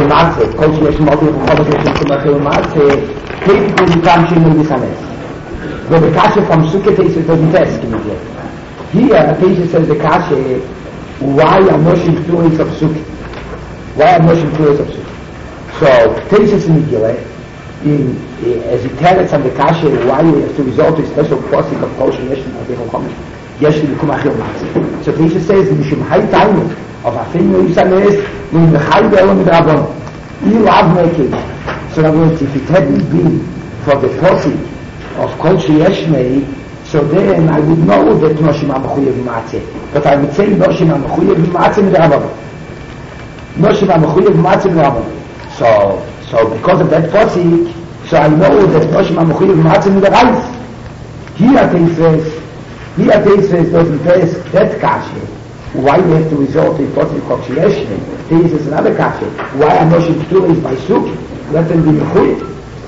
matzah, kol sheyesh malti v'chol sheyesh kumachil matzah, typically you can't change in this hanes. But the kasha from Sukkah Tesis doesn't test immediately. Here, Tesis says the kasha, why are Moshe Pturis of Sukkah? Why are Moshe Pturis of Sukkah? So, Tesis in Megillah, as he tells on the kasha, why he has to resort to a special process of kol sheyesh malti v'chol sheyesh kumachil matzah. So Tesis says, Mishum Hai Taimu, of Afinu Yisanes, in the Chai Be'elam Midrabon. You love making. So in other words, if it hadn't been for the posse of Kol Sheyeshnei, so then I would know that Noshim HaMechuyev Matzeh. But I would say Noshim HaMechuyev Matzeh Midrabon. Noshim HaMechuyev Matzeh Midrabon. So because of that posse, so I know that Noshim HaMechuyev Matzeh Midrabon. Here they says doesn't test that kasha. Why we have to resort to a posse of Sheyeshnei? This is another kasha. Why are Moshe Pturis by Sukkah? Let them be mechuyev.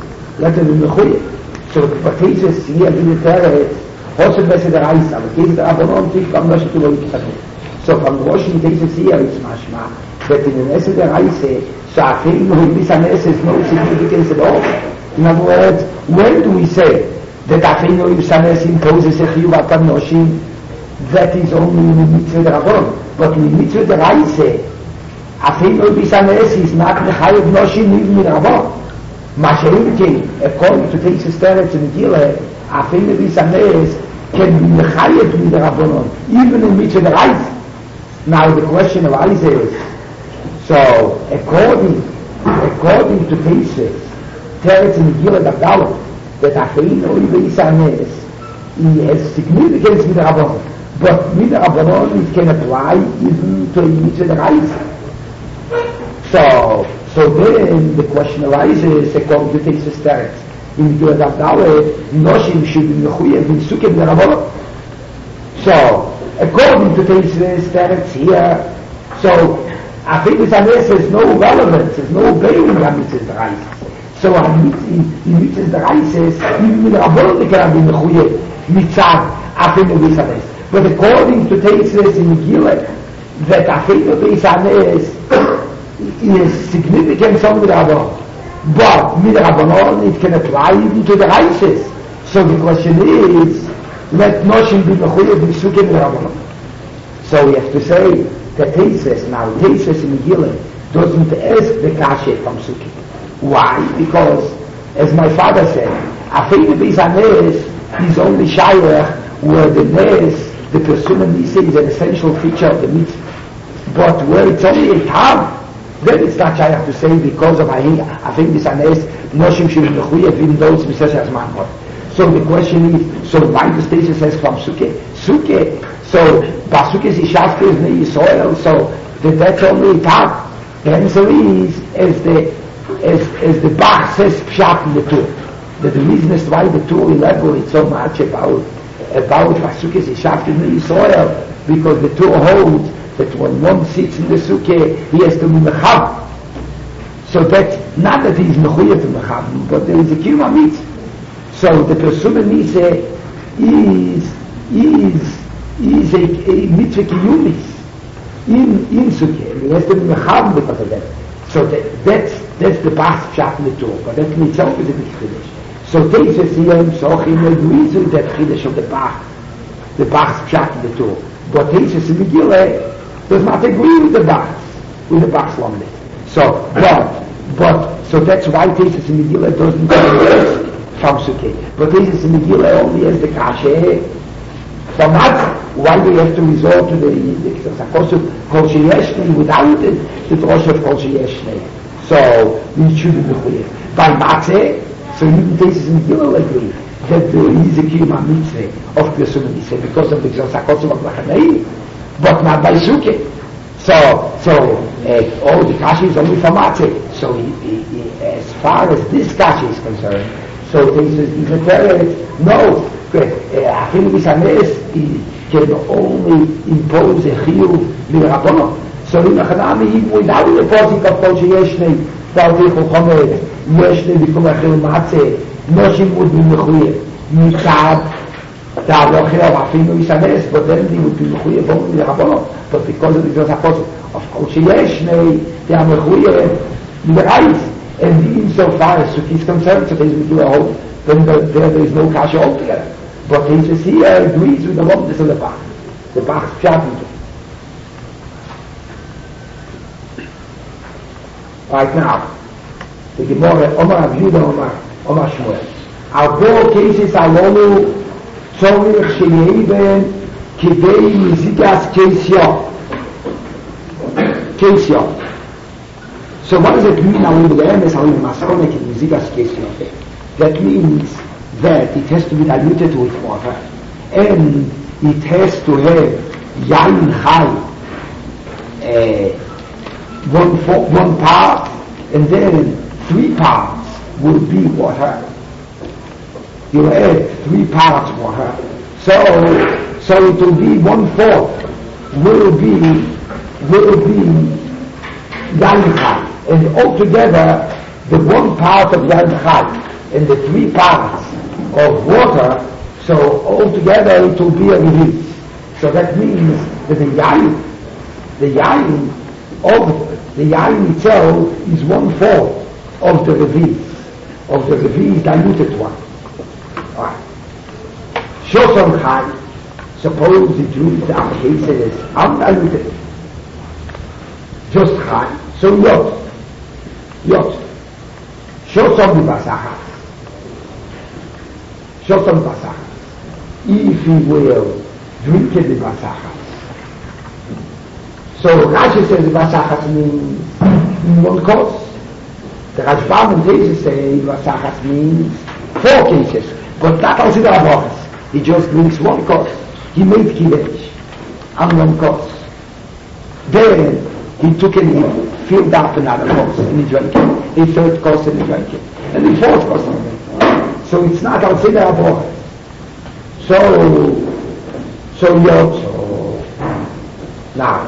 So but Jesus here in the Torah, also besser der Reis, aber Jesus der Rabbanon tief am Moshe Pturis. So from Rosh Jesus here it's mashma that in the Messe der Reis, so I feel this Messe is no significance at all. In other words, when do we say that Afinu Yisanes imposes a chiyuv atam Noshim? That is only in the mitzvah der Rabbanon. But in the mitzvah der Reis, Afinu Yisanes is not the chiyuv Noshim even in Rabbanon. Mashiach, according to Tesis Teretz in Megillah, Afinu Yisanes can be the chiyuv in the Rabbanon, even in mitzvah der Reis. Now the question of Isaiah is, so according to Tesis Teretz in Megillah Dalet, that Afinu Yisanes he has significance with the Rabbanon, but with the Rabbanon it can apply even to a mitzvah Reis. So then the question arises, according to Tesis Teretz in Megillah Dalet, Noshim should be mechuyev in Sukkah the Rabbanon. So according to Tesis Teretz here, so I think this has no relevance, there's no bearing on mitzvah Reis. So in mitzvah Reis, even with the Rabbanon they cannot be mechuyev mitzvah Afinu Yisanes. But according to Tesis in Megillah, that Afinu Yisanes is significant on the Rabbanon. But with the Rabbanon it can apply even to the Reises. So the question is, let Noshim be mechuyev in Sukkah the Rabbanon. So we have to say that Tesis in Megillah doesn't ask the kasha from Sukkah. Why? Because, as my father said, Afinu Yisanes is only shayach where the nes, the persona nisa is an essential feature of the mitzvah. But where it's only a tam, then it's not shayach to say because of Afinu Yisanes, Noshim should be mechuyev in those mitzvahs as manhot. So the question is, so why does Tesis ask from Sukkah? So Basukkah is Yishafke is ne Yisrael, so that's only a tam. The answer is, as the Bach says Pshat in the Tur, that the reason is why the Tur elaborates so much about Basukkah is Yishafke in Yisrael, because the Tur holds that when one sits in the Sukkah, he has to be Mechav. So that's not that he's Mechuyev in Mechav, but there is a Kiyum mitzvah. So the Persuna Nisa is a mitzvah Kiyumis in Sukkah. He has to be Mechav because of that. So that's the Bach Pshat in the Tur, but that in itself is a big Chiddush. So Tesis here himself agrees with that Chiddush of the Bach's Pshat in the Tur. But Tesis in Megillah does not agree with the Bach's Lomdet. So that's why Tesis in Megillah doesn't ask from Sukkah. But Tesis in Megillah only has the kasha from Matzah. Why do you have to resort to the course of Kol Sheyeshnei without it, the Rosh of Kol Sheyeshnei? So we should be mechuyev by Matzah. So even Tesis in Megillah will agree that there is a kiyum mitzvah of Persuna Nisa because of the Kosev of Lachanei, but not by Sukkah. So all the kasha is only for Matzah. So as far as this kasha is concerned, so Tesis is declared no. Afinu Yisanes can only impose a chiyuv l'Rabbanon. So in Achanami, even without the posik of Kol Sheyeshnei, Taltei Chochomet, Yeshnei Bikum Achil Matzeh, Noshim would be mechuyev. Mitzad, Ta'alochel Afinu Yisanes, but then they would be mechuyev only l'Rabbanon. But because of the posik of Kol Sheyeshnei, they are mechuyev the ice. And insofar as Suki is concerned, so we do a whole, then there is no kasha altogether. But Taisus here agrees with the Lomdus of the Bach. The Bach's Pshat. Right now, the Gemara, Omar Avyuda, Omar Shmuel. Our four cases are Lolu, Tzorich Sheyeben, Kidei Mizigas Kesya. Kesya. So what does it mean now in the Emes, how in Masonik in Mizigas Kesya? That means that it has to be diluted with water, and it has to have Yain Chai, one part, and then 3 parts will be water. You add 3 parts water, so it will be 1/4 will be Yain Chai, and altogether the 1 part of Yain Chai and the 3 parts of water, so altogether it will be a release. So that means that the yain itself is 1/4 of the reveal diluted one. Alright. Shoson Chai, suppose the Jews are cases undiluted, just Chai, so Yot. Shoson Basachas. Shoson Basachas. If he will drink it in Basachas. So Rashi says Basachas means in 1 course. The Rashbam and Taisus say Basachas means 4 cases, but not also the Avachas. He just drinks 1 course. He made Kiddush on 1 course. Then he took it, he filled up another course and he drank it. A 3rd course and he drank it. And the 4th course and he drank it. So it's not also the Avachas. So Yot. Now,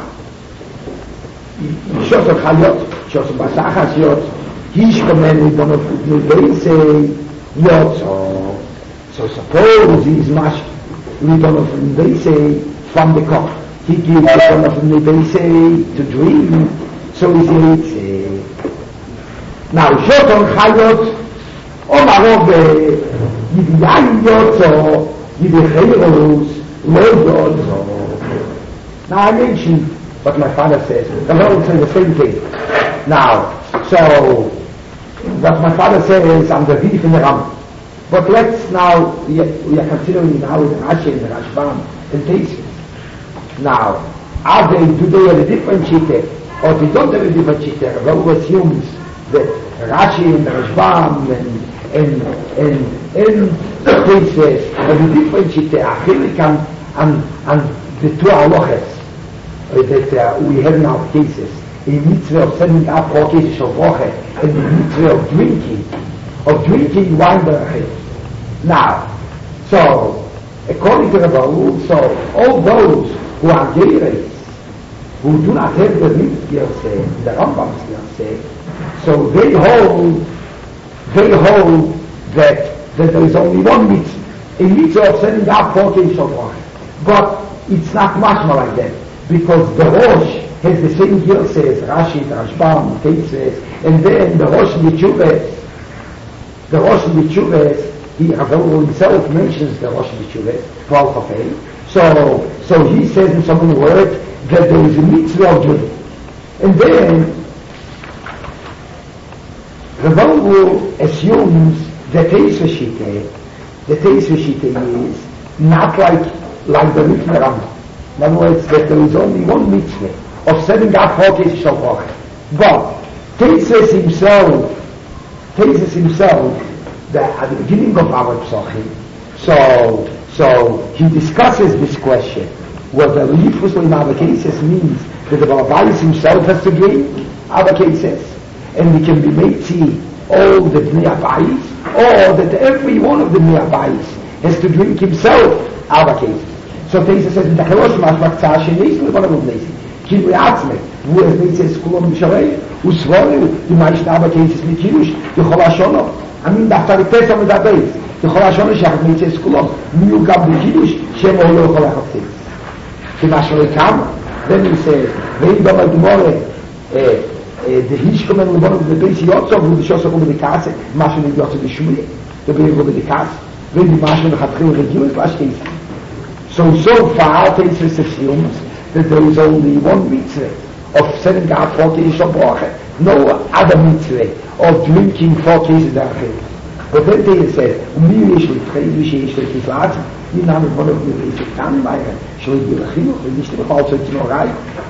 Shoson Chayot, Shoson Basachas Yot, Hish commanded one of the say Yot. So suppose he is mashed with one of the say from the cup. He gives one of the say to drink, so he says, now Shoson Chayot, Omarov Yidiyayin Yot, Yidicheiros, Lo Yot. Now I mentioned what my father says. The Lord says the same thing. Now, so what my father says, I'm the thief in the Ram. But let's now, we are considering now the Rashi and the Rashbam and Taisus. Now, do they have a different shita, or they don't have a different shita? Rav assumes that Rashi and the Rashbam and Taisus have a different shita, Achilik and the 2 halachas that we have in our cases, a mitzvah of sending up 4 cases of water, and the mitzvah of drinking wine berachim. Now, so according to the Baruch, so all those who are geiros, who do not have the mitzvah, the Rambam say, so they hold that there is only 1 mitzvah, a mitzvah of sending up 4 cases of water. But it's not much more like that, because the Rosh has the same Girseh as Rashi, Rashbam, Taisus, and then the Rosh B'Tshuvas, he himself mentions the Rosh B'Tshuvas, 12 of 8. So he says in some words that there is a mitzvah of drinking. And then Rav assumes the Taisus Shita is not like the mitzvah Rambam. In other words, that there is only 1 mitzvah of setting up 4 cases of water. But Taisus himself, that at the beginning of our Psachim, so he discusses this question, whether Lifus in other cases means that the Balabais himself has to drink other cases, and he can be made see all the Bnei Abayis, or that every one of the Bnei Abayis has to drink himself other cases. So Taisus says, "B'Charosh Mashmaktzah Shenis Levanavov Nesi." Kilu Yatzme, wo Taisus Kulom B'Sharei, Usvolu, the Maishnava cases Mikirush, the Cholashono. I mean, after the test of the base, the Cholashono Shach Taisus Kulom, Miu Gab Mikirush, Shem Olo Cholachotzi. The Mashrei Kam. Then he says, "Vein Baba Gemore, the Hishkom and one of the base Yotzov, who the Shosov over the Kasse, Mashen and Yotzov the Shmui, the Beir over the Kasse, when the Mashen had three reviewed, so far, Tesis assumes that there is only one mitzvah of setting God 40 Shabbat, no other mitzvah of drinking 40 Zedachim. But then they said, mir ist mit Freilich ist das gesagt, die Name von der Universität kann machen, schon die Regierung, nicht der Fall zu Norei.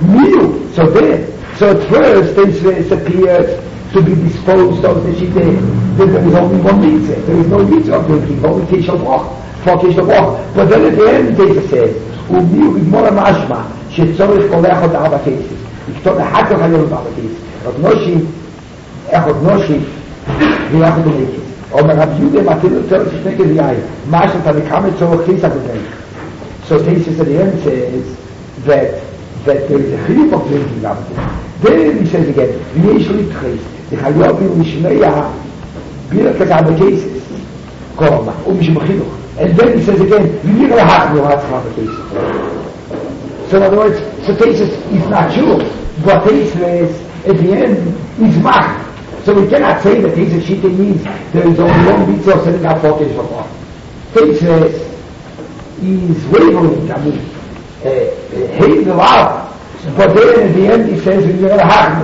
So at first it appears to be disposed of the shite that there is only one mitzvah. There is no mitzvah of drinking, only Tisha 40 Shabbat. But then at the end they said, mir mit Mora Mashma, שצורך הולך עוד 4 cases. לכתוב אחר כך היום 4 cases. עוד נושים, עוד נושים, ויחד ומקס. אומר רב יהודה מתאים יותר ששני גביעי, מה שאתה מקם את צורך חיס הגדול. So cases at the end says that there is a chilip of drinking up there. Then he says again, ויש להתחייס, לחייבים לשמיה, בירקת 4 cases. קורמה, ומשמחינוך. And then he says again, וירקת להחנו 4 cases. So in other words, so Tesis is not true, but Tesis at the end is Mach. So we cannot say that Tesis Shita means there is only one mitzvah setting up 4 days before. Tesis is wavering, I mean, hates the law, but then at the end he says, we never have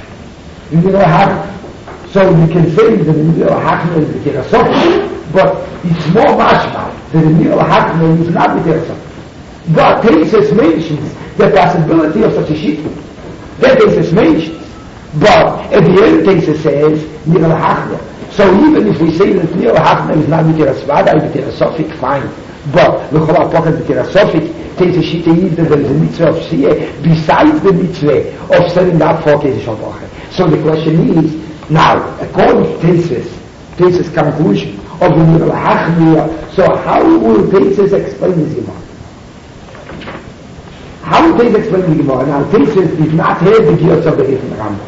So we can say that the middle Hakna is the Kirasoph, but it's more mashma that the middle Hakna is not the Kirasoph. But Tesis mentions the possibility of such a sheet. That Tesis mentions. But at the end Tesis says, Nira Hachna. So even if we say that Nira Hachna is not Mitira Svada, Mitira Sofik, fine. But L'chola Pocket Mitira Sofik, Tesis sheet is that there is a mitzvah of Shiyeh besides the mitzvah of setting up 4 cases of Bocher. So the question is, now, according to Tesis' conclusion of the Nira Hachna, so how will Tesis explain this Gemara? How will Tesis explain the Gemara? Now, Tesis did not have the gears of the Eifen Rambam.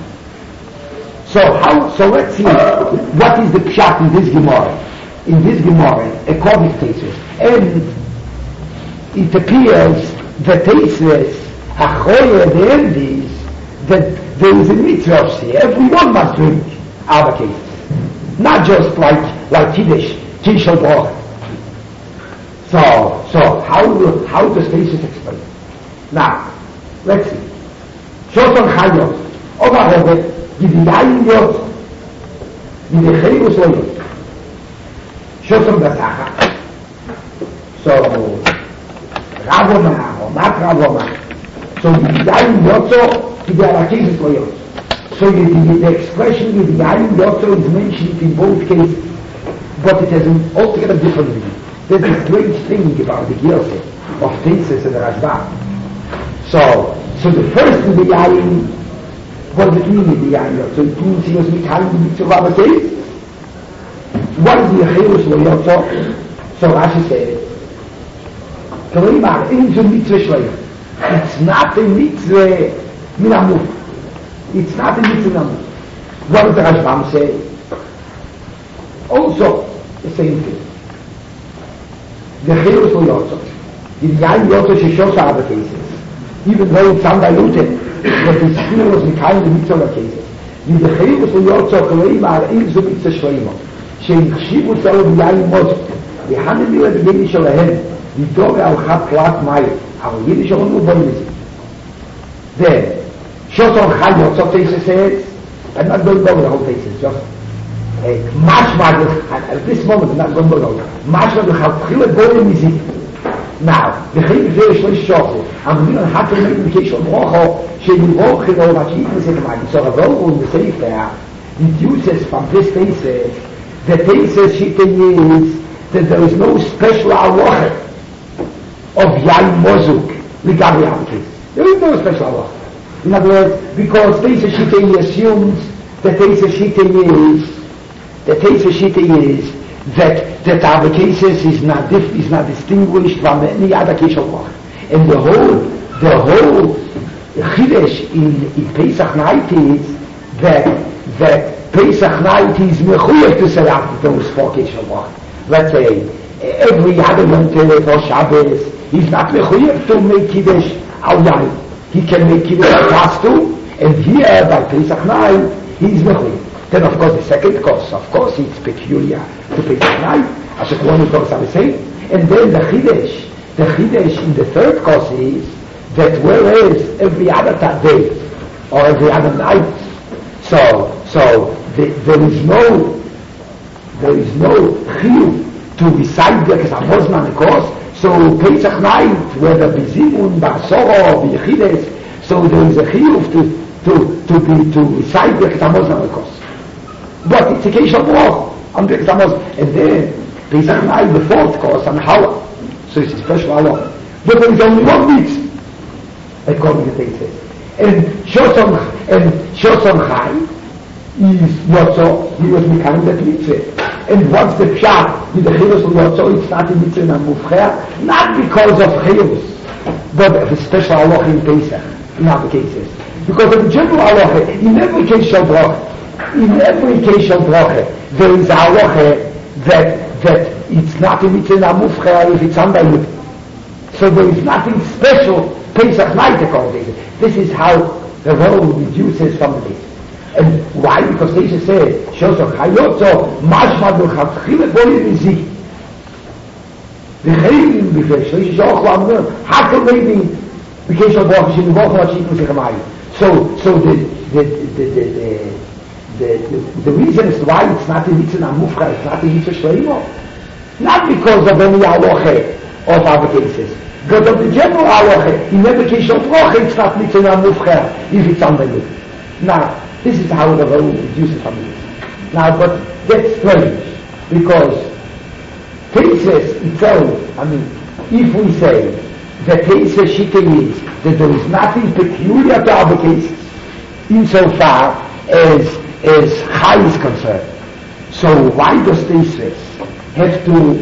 So let's see what is the pshat in this Gemara. In this Gemara, according to Tesis. And it appears that Tesis, Achoye, at the end is that there is a mitzvah of sea. Everyone must drink our cases. Not just like Kiddush, Tishal Broch. So how does Tesis explain? Now, let's see. Shoson Chayot, Oma Robert, Gidiyayin Yot, Gidecheiros Loyot. Shoson Gasacha. So, Ravoma, or not Ravoma. So Gidiyayin Yotzo, Gideyarakesis Loyot. So the expression Gidiyayin Yotzo is mentioned in both cases, but it has an altogether different meaning. There's a strange thing about the Giyose of Tesis and the Rashba. So the first in the Yayin, what does it mean in the Yayin? So it means he was Mikhail the mitzvah of a case. What is the Yechirus Loyotzo? So Rashi said, Kalimar, it's a mitzvah shleim. It's not a mitzvah minamut. It's not a mitzvah minamut. What does the Rashbam say? Also, the same thing. The Yechirus Loyotzo. The Yayin Yotzo Shishos other cases. Even though it's undiluted, but the still was Mikhail the mitzvah cases. The Yechirus Loyotzo Kalimar is a mitzvah shleim. שהחשיבו צלו ביין מוזק ויחנן מילה בגני שלהם לדאוג על חד פלט מים אבל יידיש שלנו באים לזה then Shoson Chayot so Tesis says I'm not going to go the whole Tesis just mashma at this moment I'm not going to go mashma the boiling music now the Chayim very shlish shochet I'm going to have to make the case of Brocho שנבוך חלו רשית לסת מים so although in the Sefer deduces from this Tesis the Tesis Shita is that there is no special halacha of Yain Mozuk regarding our case. There is no special halacha. In other words, because Tesis Shita assumes that Tesis Shita is that our cases is not distinguished from any other case of halacha. And the whole Chidesh in Pesach night is that Pesach night is mechuyev to set up those 4 cases of halacha. Let's say every other Yom Tov or Shabbos, he's not mechuyev to make Kiddush al Yain. He can make Kiddush al Pastu, And here, by Pesach night, he's mechuyev. Then, of course, the second course, of course, it's peculiar to Pesach night, as the one course are the same. And then the Chidesh in the third course is that whereas every other day or every other night, so there is no chiyuv to recite the Hamozman course. So Pesach night, whether Bizimun, Basoro, or Bichides, so there is a chiyuv to recite the Hamozman course. But it's a case of war on the Hamozman, and then Pesach night, the fourth course, on Hala. So it's a special Allah. But there is only one mitzvah, according to Pesach. And Shoson Chai is Yotzo, he was becoming that mitzvah. And what's the pshat with the Chiyus of Yotzo? It's not a mitzvah in Mufcher, not because of Chiyus, but of a special Allah in Pesach, in other cases. Because of the general Allah, in every case shall bracha, there is Allah that it's not a mitzvah in Mufcher if it's undiluted. So there is nothing special Pesach night according to this. This is how the world reduces from the Pesach. And why? Because they just say, Shoso Chayotzo, Mashma B'Chatchile Boye Mizik. The Chayim, because Shlish Shoch Lamner, Hakel Levi, because of Baruch Hashem, Baruch Hashem, Baruch Hashem. So the reason is why it's not a mitzvah Mufcha, it's not a mitzvah Shleimo. Not because of any halacha of other cases, but of the general halacha. In every case of bracha, it's not mitzvah Mufcha if it's undiluted. Now, this is how the world reduces from this. Now, but that's strange, because Tesis itself, if we say that Tesis Shita is that there is nothing peculiar to other cases, insofar as Chai is concerned. So why does Tesis have to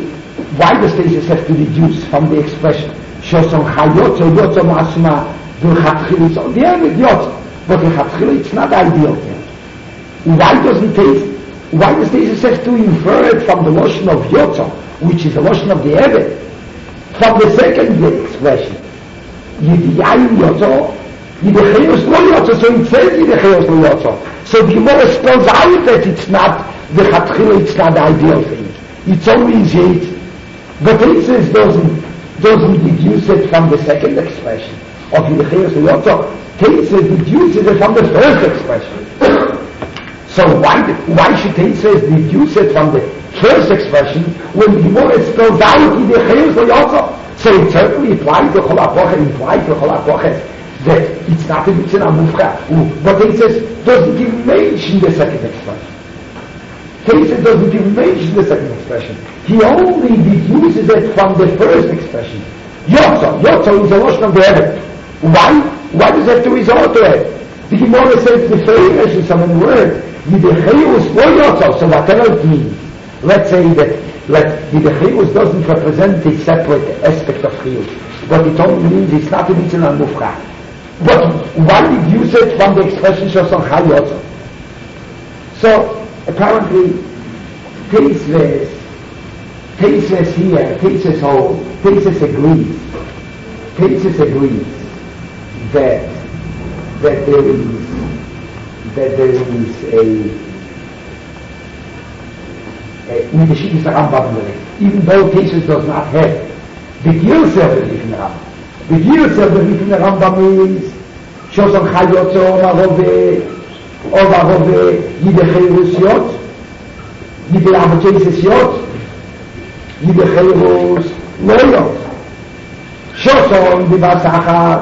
deduce from the expression Shoson Chayotzo Yotzo Masma B'Chatchile Yotzo? The end is Yotzo. But in Chatchila it's not ideal here. Why does Tesis have to infer it from the notion of Yotzo, which is the notion of the Eved, from the second expression? Yidiyayim Yotzo, Yidechayos Lo Yotzo, so it says Yidechayos Lo Yotzo. So the Gemara spells out that it's not, the Chatchila it's not the ideal thing. It's always it. But Tesis doesn't deduce it from the second expression of Yidechayos Lo Yotzo. Tesis deduces it from the first expression. So why should Tesis deduce it from the first expression when the Gemara spells out Yidechayos Lo Yotzo? So it certainly implies to Chol HaPochet that it's not a mitzvah Mufcha. But Tesis doesn't even mention the second expression. Tesis doesn't even mention the second expression. He only deduces it from the first expression. Yotzo is a notion of the Eved. Why does it have to resort to it? The Gemara says the famous in some word, Yidechayus Lo Yotzo, so whatever it means. Let's say that Yidechayus doesn't represent a separate aspect of Chiyus, but it only means it's not a mitzvah Mufcha. But why deduce it from the expression Shoson Chayotzo? So apparently Tesis agrees that there is in the Shittas Rambam, even though Tesis does not have the Girsa of the Rif in the Rambam. The Girsa of the Rif in the Rambam is Shoson Chayotzo Orvarove Yidechayus Yot, Yidechayus Yot, Yidechayus Lo Yot. Shoson B'Basachas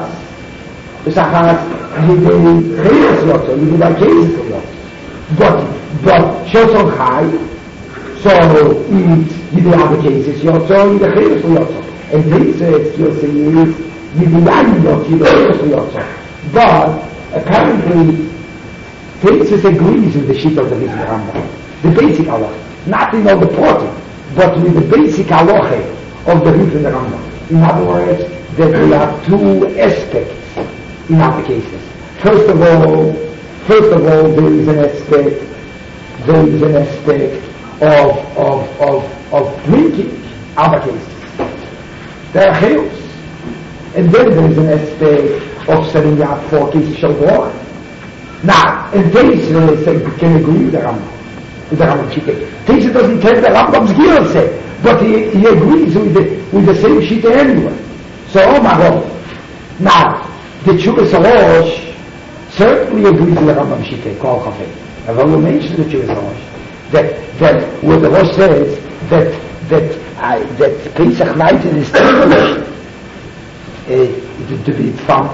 Yidechayus Yotzo, Yidechayus Yot. But Shoson Chai, so it's Yidechayus Yotzo, Yidechayus Yotzo. And Tesis you'll see is Yidechayus Yotzo. But apparently Tesis agrees with the sheet of the Rif Rambam, the basic halacha, not in all the portion, but with the basic halacha of the Rif Rambam. In other words, that we have two aspects in other cases. First of all, there is an aspect of drinking other cases. There are chayos. And then there is an aspect of setting up for cases of war. Now, and Teis can agree with the Rambam. With the Rambam Shita. Teis doesn't tell the Rambam's Girse, but he agrees with the same Shita anyway. So, oh my God. Now, the Chuvas Rosh certainly agrees with the Rambam Shita, Kol Chafei. I will mention the Chuvas Rosh. That where the Rosh says that Pesach night is established to be from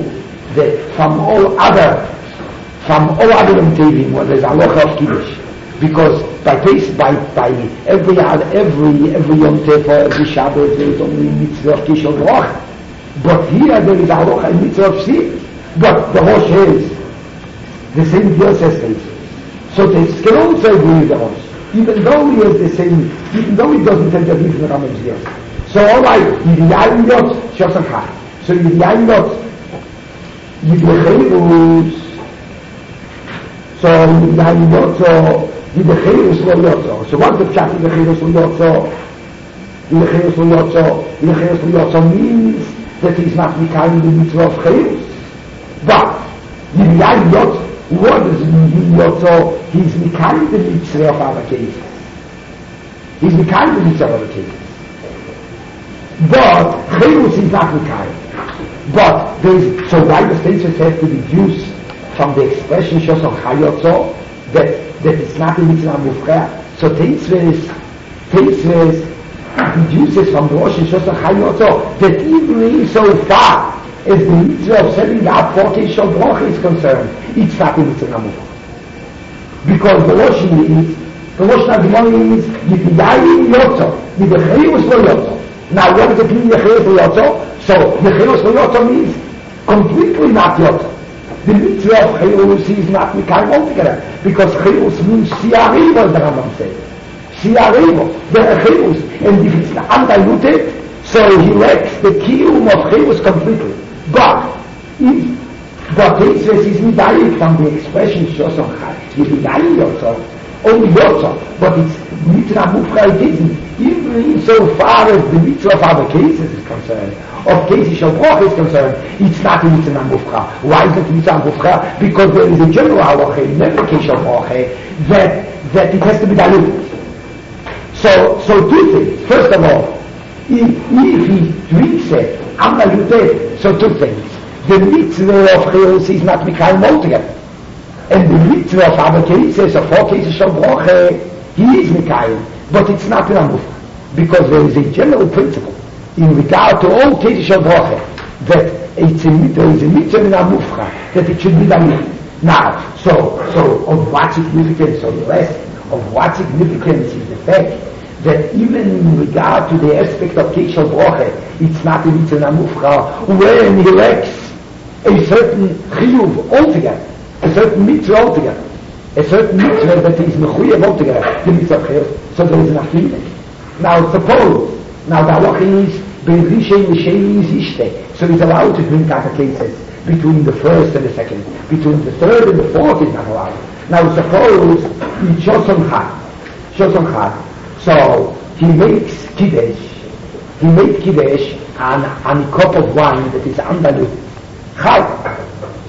all other Tevim where there's halacha of Kiddush, because by every Yom Tov or every Shabbat there is only mitzvah of Kishon Roch, but here there is halacha and mitzvah of Sif, but the Rosh is the same deal says Pesach. So this can also agree with the Rosh, even though he has the same, even though he doesn't tell the Hadith in the Rambam's Girse. So alright, Yidiyayim Yot, Shosam Chai. So Yidiyayim Yot, Yidiyayim so Yidiyayim Yot, so Yidiyayim Yot, so what's the pshat Yidiyayim Yot? Yidiyayim Yot means that he's not Mikayim the mitzvah of Chayus. But Yidiyayim Yot, what does it mean Yot? He's Mikayim the mitzvah of other cases. He's Mikayim the mitzvah of other cases. But Chayus is not Mikayim. But so why the statements have to be used from the expression Shosam Chayotzo that it's not a mitzvah mufra. So Teisves deduces from the Rosh Shosam Chayotzo that even so far as the mitzvah of setting up 40 Shal Brocha is concerned, it's not a mitzvah mufra. Because the Rosh Nagimon is Yidiyayim Yotzo, Yidiyayim Yotzo. Now what does it mean Yidiyayim Yotzo? So the Chayos Yotzo means completely not Yotzo. The mitzvah of Chayos is not Mikayim altogether, because Chayos means Siyarevo, as the Rambam says. Siyarevo, there are Chayos, and if it's undiluted, so he lacks the kiyum of Chayos completely. But he says he's medayik from the expression Shosam Chai. Yidiyayim Yotzo, only Yotzo, but it's mitzvah mufra it isn't. Even so far as the mitzvah of other cases is concerned, of cases Shal Brocha is concerned, it's not a mitzvah mufra. Why is it mitzvah mufra? Because there is a general halacha in every case Shal Brocha that it has to be diluted. So two things. First of all, if he drinks it undiluted, so two things. The mitzvah of Chayos is not Mikayim altogether. And the mitzvah of other cases, of 4 cases Shal Brocha, he is Mikayim, but it's not in Amufra. Because there is a general principle in regard to all cases Shal Brocha that there is a mitzvah in Amufra, that it should be done. Now, so of what significance, or the rest of what significance is the fact that even in regard to the aspect of case Shal Brocha, it's not a mitzvah in Amufra, when he lacks a certain chiyuv altogether, a certain mitzvah altogether, a certain mitzvah that is mechuyev altogether, the mitzvah of chayos. So there is an affinity. Now suppose, the halacha is ben rishon l'sheni is ishte, so he's allowed to drink other cases between the first and the second, between the third and the fourth is not allowed. Now suppose he Shosam Chai, so he makes kiddush on a cup of wine that is undiluted. Chai.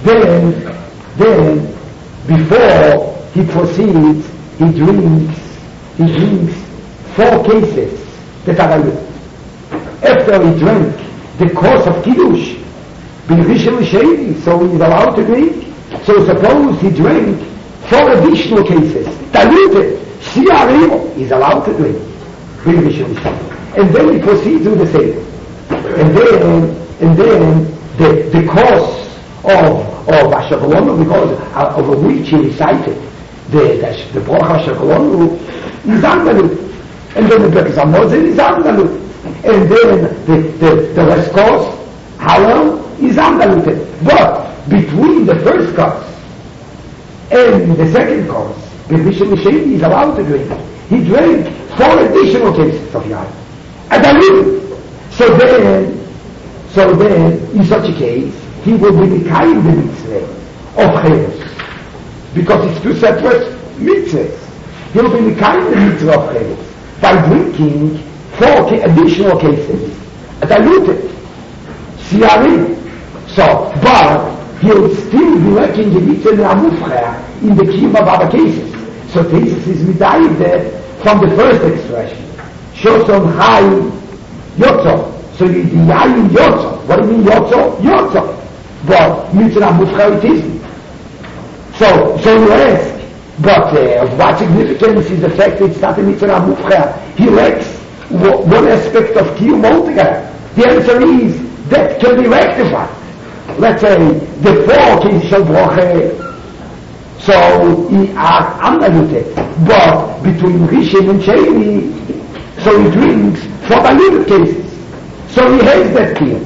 Then, before he proceeds, he drinks 4 cases that are diluted. After he drank the course of Kiddush, bin rishon l'sheni, so he is allowed to drink. So suppose he drank 4 additional cases, diluted, Siyarevo, he is allowed to drink, bin rishon l'sheni. And then he proceeds with the same. And then the course of Asher Kolonu, because of which he recited the Brocha Asher Kolonu is undiluted. And then the Birkas HaMazon is undiluted. And then the rest course, Halal, is undiluted. But between the first course and the second course, the Rishon l'Sheni is allowed to drink. He drank 4 additional cases of Yain. And diluted. So then, in such a case, he will be Mikayim the mitzvah of Chayos, because it's 2 separate mitzvahs. He will be Mikayim the mitzvah of Chayos by drinking 4 additional cases, diluted, Siyarim. So, but he'll still be lacking the mitzvah amufcha in the kiyum of other cases. So Tesis is midayid from the first expression. Shoson Chai Yotzo. So the Yayin Yotzo. What do you mean Yotzo? Yotzo. But mitzvah amufcha it isn't. So you ask, but of what significance is the fact that it's not a mitzvah amufcha? He lacks one aspect of kiyum altogether. The answer is that can be rectified. Let's say the 4 cases of bracha, so he are undiluted, but between Rishon and Sheni, so he drinks 4 diluted cases. So he has that kiyum.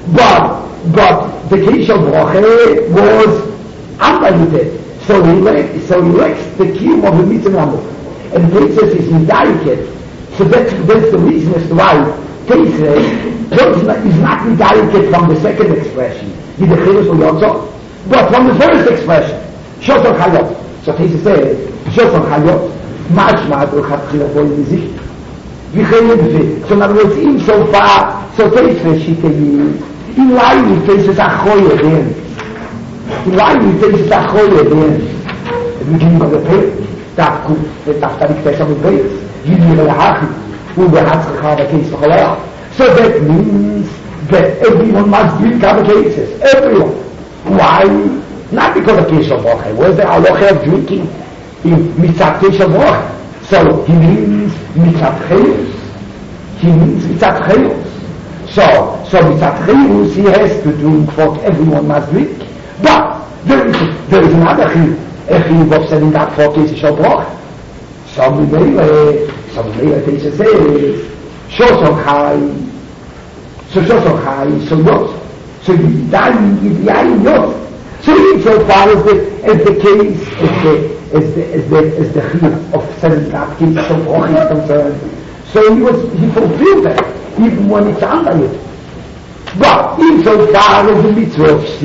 But the case of bracha was undiluted. So he lacks the kiyum of the mitzvah amufcha. And Tesis is medayik. So that's the reason as to why Tesis is not medayik from the second expression, the chilus of Yotzo, but from the first expression, Shoson Chayot. So Tesis says, Shoson Chayot, mashma adruchat chilafol mizich, v'chayim. So in other words, insofar, so Tesis she can use, in line with Tesis achoye then. In line with Tesis achoye then. At the beginning of the prayer, Daf Tarik Tesam in prayers, Yidmir Lahachi, Ubehatzcha v'keis v'cholach. So that means that everyone must drink other cases. Everyone. Why? Not because of Kesha Boche. Was there a halacha of drinking in Mitzat Kesha Boche? So he means Mitzat Chayus. He means Mitzat Chayus. So Mitzat Chayus he has to drink what everyone must drink. But there is another chiyuv. A chiyuv of setting up 4 cases of Boche. Some Meila Teisha says, Shoson Chai. So Shoson Chai, so Yot. So you die in Yot. So insofar as the case, as the chiyuv of setting up cases of Boche is concerned, so he fulfilled that, even when it's under it. But insofar as the mitzvah of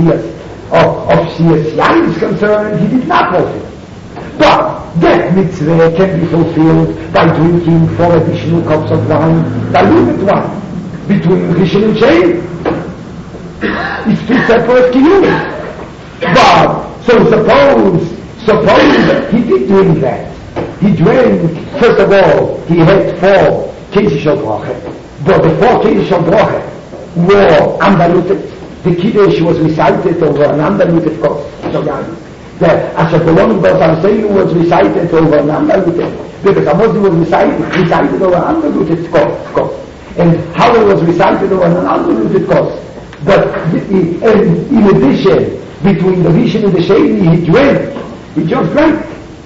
Siyas Yain is concerned, he did not fulfill. But that mitzvah can be fulfilled by drinking 4 additional cups of wine, diluted wine, between Rishon and Sheni. It's 2 separate kiyum. But so suppose he did drink that. He drank, first of all, he had 4 cases of bracha, but the 4 cases of bracha were undiluted. The Kiddush was recited over an undiluted cup. The Asher Bas saying was recited over an undiluted, because Amos was recited over an undiluted cup, and Howell was recited over an undiluted cup. But in addition, between the Rishon and the Sheni, he just drank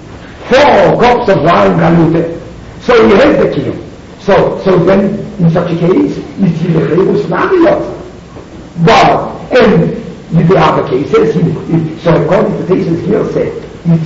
4 cups of wine diluted. So he had the kiyum. So then, in such a case, you see the chayvus nabiyot. But, and the other cases, so according to Tesis here said,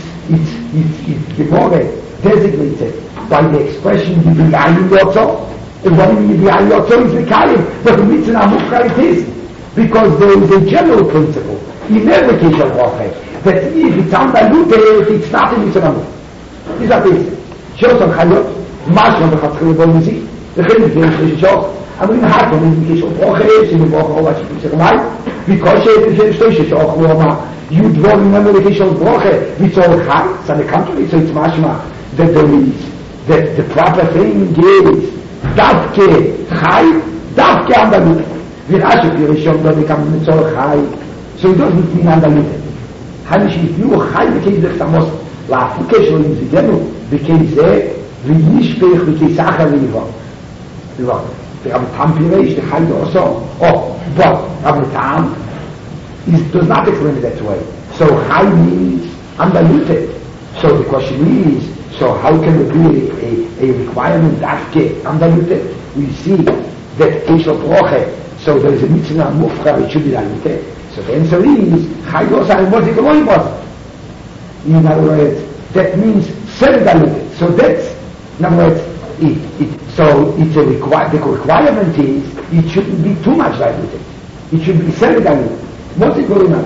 it's Gemara designated by the expression Yibiyayin Yotzo. And what Yibiyayin Yotzo is the Kayim, but the mitzvah amufcha it is. Because there is a general principle in every case of bracha that if it's undiluted, it's not a mitzvah amufcha. Is that it? Shoson Chayot, Mashma b'chatchil b'olmizi, the chayim is Shoson. I'm in hard on the case of bracha, in the bracha what you say, because it's you draw remember the case of bracha, it's all high, it's on the contrary, so it's mashma that there is, that the proper thing is davke chai, davke andalut. Virashe pirishon that become mitzvah chai, so it doesn't mean andalut. Hanish if you chai the case that amos la fukesh lo yizigenu the case there, v'yishpech the case achar v'yiva. The Tam Pireish, the Chai also. But Rabbi Tam does not explain it that way. So Chai means undiluted. So the question is, so how can it be a requirement afke undiluted? We see that case of Broche, so there is a mitzvah mufcha, it should be diluted. So the answer is, Chai also and what it was. In other words, that means semi-diluted. So that's, in other words, so it's a the requirement is it shouldn't be too much diluted. It should be semi-diluted. What's it going on?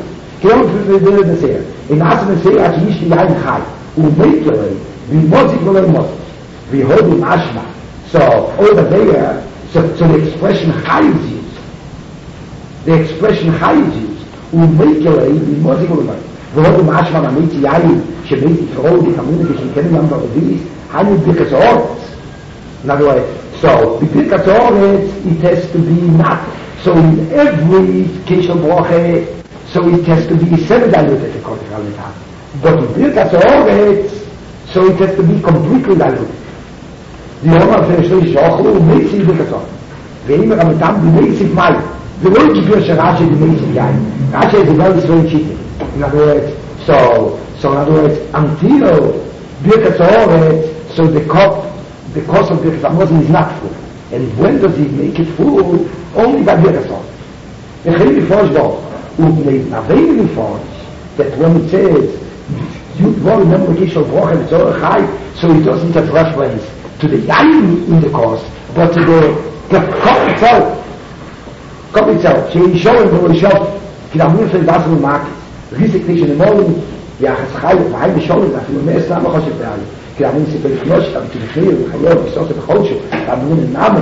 In Asma say at least the Yain Chai, who make we must we hold in Ashma. So over there, so the expression Chai is used. The expression Chai is used. ומקלה, מוזיק ולמי. והוא משמע מהמיצי יין, שמיצי פרול, כמוני כשנקנים גם ברביס, היינו ברכת האורץ. In other words, so, b'birkat ha'oretz, it has to be not. So in every Keshel Broche, so it has to be semi-diluted according to Halitan. But in Birkat ha'oretz, so it has to be completely diluted. The Omar says, Shochlu, Meitzi Birkat ha'oretz. Ve'im Ramatam, Meitzi Mai. The word is Birkat Rashi, the Meitzi Yain. Rashi is very cheating. In other words, so in other words, until Birkat ha'oretz, so the cost of Birkat Hamazon is not full. And when does he make it full? Only by Birkat Hamazon. Ich will die Vorschau. Und mit einer wenigen Vorschau, that when it says, you won't remember Kishal Broch and it's all high, so it doesn't have reference to the Yain in the cost, but to the cup itself. Cup itself. She showing the shop, Kilamur for das will mark. Riesig nicht in the morning, ja, es schreibt, weil wir schon, dass wir mehr Islam auch schon werden. כי אני סיפר לקלוש, אבל תלכיר, וחייב, בסוף את החודשו, ואמרו לנאמה,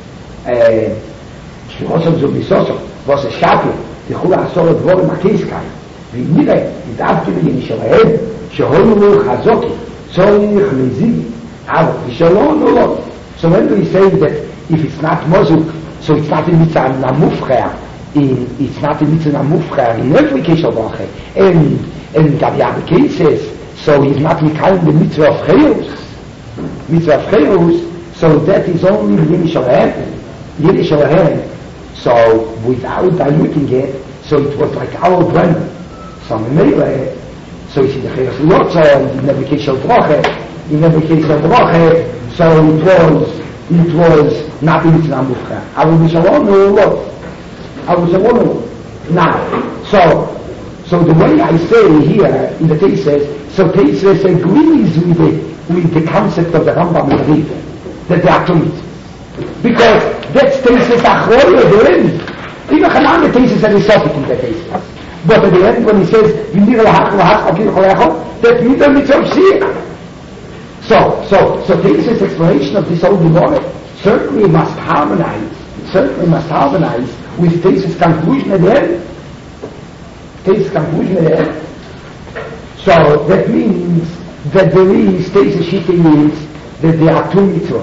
שרושם זו בסוסו, ועושה שקל, תלכו לעשור את דבור עם הכיסקאי, ונראה, נדאבתי לי שלהם, שהולו חזוקי, צורך לזיגי, אבל ושלום או לא. So when we say that if it's not mozuk, so it's not in mitzvah namufcher, it's not in mitzvah namufcher, in every case of Brache, and the other cases, so he's not recalling the mitzvah of Chayus. Mitzvah of Chayus, so that is only the Yiddish Olahem. So without diluting it, so it was like our blend. So Memele, so you see the Chayus Lotzo, in every case of Broche, so it was not in mitzvah Mufcha. I was alone. Now, so the way I say here in the Tesis, so Tesis agrees with the concept of the Rambam that they are to meet. Because that's Tesis Achroya, the end. Even Hanan, the Tesis are exotic in the Tesis. But at the end, when he says, that means the mitzvah of Shir. So Tesis' explanation of this old Gemara certainly must harmonize with Tesis' conclusion at the end. So that means that there is, Tesis Shitting is that there are two mitzvahs.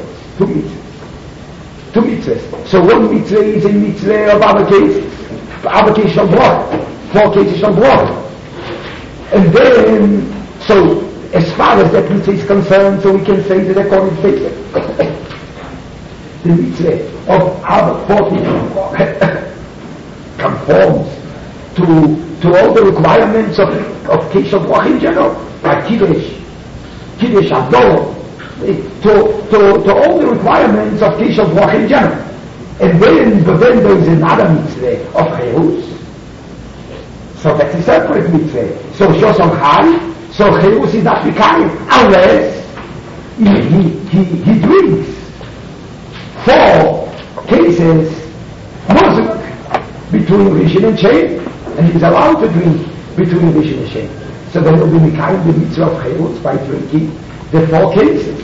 So one mitzvah is a mitzvah of Abba Case Shal Broch, 4 cases Shal Broch. And then, so as far as that mitzvah is concerned, so we can say that according to Tesis, the mitzvah of Abba 4 cases Shal Broch conforms to all the requirements of Keshel Broch in general, like Kiddush, Abdullah, to all the requirements of Keshel Broch in general. And but then there is another mitzvah of Chayus. So that's a separate mitzvah. So Shosam Chai, so Chayus is not becoming, unless he drinks 4 cases, Mosuk, between Rishon and Shem. And he's allowed to drink between Rishon and Shem. So then will be Mikayim the mitzvah of Chayutz by drinking the 4 cases.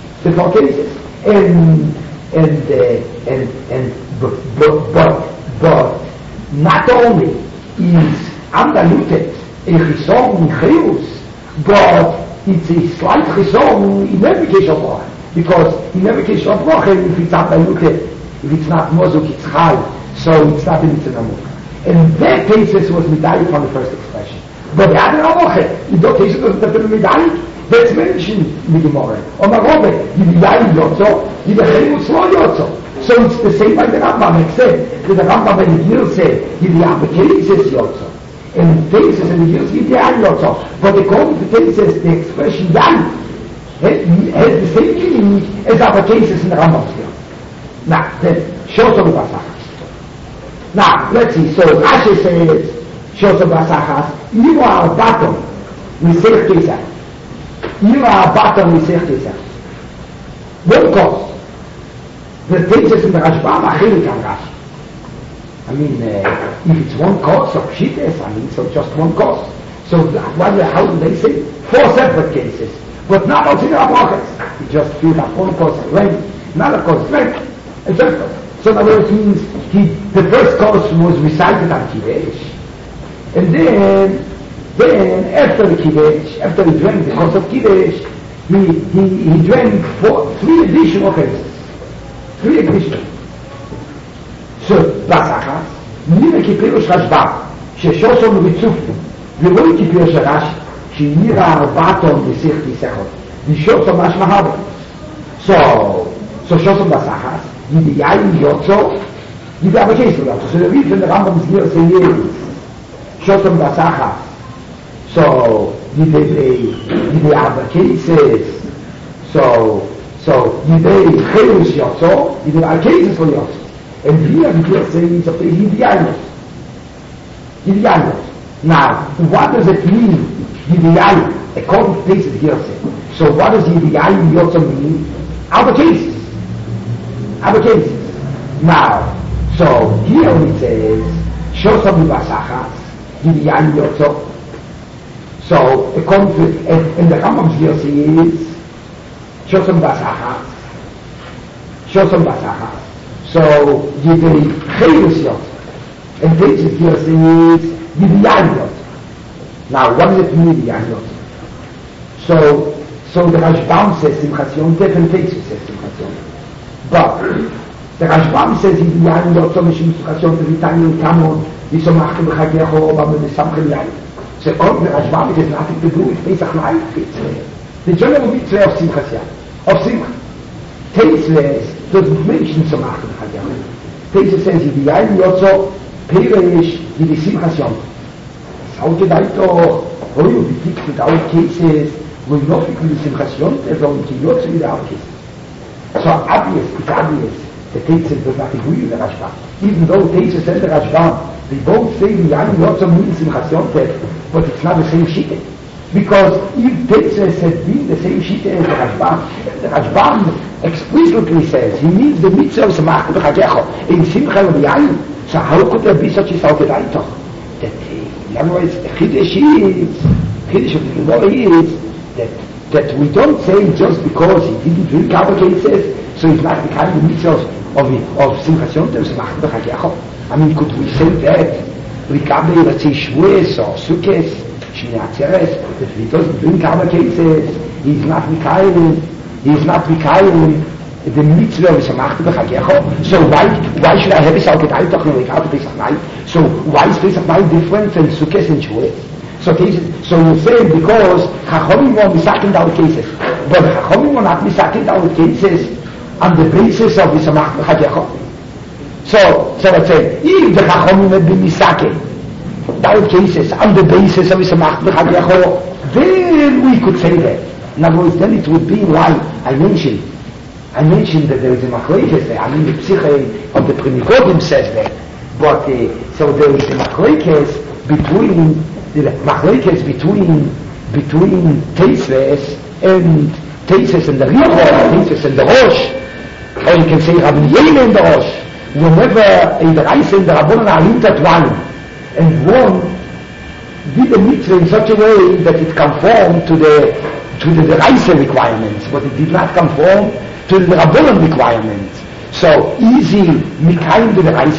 But not only is undiluted a chison in Chayutz, but it's a slight chison in every case of Broch. Because in every case of Broch, if it's undiluted, if it's not Mozuk, it's Chal, so it's not a mitzvah namukha. And that Tesis was medallic from the first expression. But the other Amoche, in that Tesis was the medallic, that's mentioned in the Gemara. On the Robbe, you the Yain Yotzo, you the Chayut Slo Yotzo. So it's the same by the Rambam, except that the Rambam and the Gil say, you the Abakesis Yotzo. And Tesis and the Gil say, the Yain Yotzo. But according to Tesis, the expression Yain has the same meaning as Abakesis in the Rambam's Gil. Now, then, Shosam Basach. Now, let's see. So Rashi says, Shosam Basachas, you are a bottom, Misech Kesach. You are a bottom, Misech Kesach. One cause. The Tesis in the Rashbam are really on Rashi. I mean, if it's one cause of Pshites, so just one cause. So how do they say? 4 separate cases. But not all single brachas. You just feel up one cause of rain, another cause of rain, etc. So in other words, means the first course was recited on Kiddush, And then after the Kiddush, after he drank the course of Kiddush, he drank 3 additional cases. 3 additional. So, Basachas, Nira Kipirush Rashba, Sheshosom Ritzufu, Viroi Kipirush Rash, Shinira Baton Visichti Sechot, Vishosom Ashmahab. So Shosom Basachas, Yidiyayin Yotzo, Yidabakesu Yotzo. So the reason the Rambam is here saying Shosom Basachas. So Yidabakeses. So Yidei Chelus Yotzo, Yidabakeses for Yotzo. And here we are saying it's a Yidiyayin. Now, what does it mean, Yidiyayin? According to places here say. So what does Yidiyayin Yotzo mean? Other cases. Now, so here it says, Shosom Basachas, Yidiyayin Yotzo. So, according to, and the Rambam here says, Shosom Basachas. So, Yidei Chelus Yotzo. And places here says, Yidiyayin Yotzo. Now, what does it mean, Yidiyayin Yotzo? So the Rashbam says Simchas Yom Tov and Teisus says Simchas Yom Tov. But the Rashbam says Yidiyayin Yotzo Mishum Simchas Yom Tov Yitanyin Kamon Yisomachtem B'chagecho Obam B'samchem Yayin. So according to the Rashbam, it has nothing to do with Pesach Life. The general mitzvah of Simchas Yom, of Simcha. Teisus doesn't mention Yisomachtem B'chagecho. Teisus says Yidiyayin Yotzo Perish Yidi Simchas Yom Tov. How did I talk? Oh, you be picked with our cases. Will not become the Simchas Yom Tov, so we can also be the outcase. So it's obvious, the Teitzes does not agree with the Rashbam. Even though Teitzes and the Rashbam, they both say Yidiyayin Yotzo means Simchas Yom Tov, but it's not the same Shittah. Because if Teitzes had been the same Shittah as the Rashbam explicitly says he means the mitzvah of Samach B'chagecho in Simcha Yidiyayin. So how could there be such a Salkedaitoch? That, in other words, the Chiddush of the Gemara is that we don't say just because he didn't drink other cases, so he's not the kind of mitzvah of Simchas Yom Tov. I mean, could we say that regarding let's say Shvuos or Sukkos, Shmini Atzeres, that he doesn't drink other cases, he's not Mikayim the mitzvah of Samach B'chagecho. So why should I have a Salkedaitoch in regard to Pesach night? So why is Pesach night different than Sukkos and Shvuos? So you say because Chachamim were misaking our cases, but Chachamim were not misaking our cases on the basis of the Samach B'chagecho. So let's say, if the Chachamim had been misaking our cases on the basis of the Samach B'chagecho, then we could say that. In other words, then it would be why I mentioned that there is a machlokes there. I mean, the Psiche of the Primigodim says that, but so there is a machlokes between Teisus and the Ribon, Teisus and the Rosh, or you can say Rabbi Yehuda and the Rosh. Whenever a Reis and the Rabbanan are intertwined, and one did the mitzvah in such a way that it conformed to the Reis requirements, but it did not conform to the Rabbanan requirements. So easy mikayim to the Reis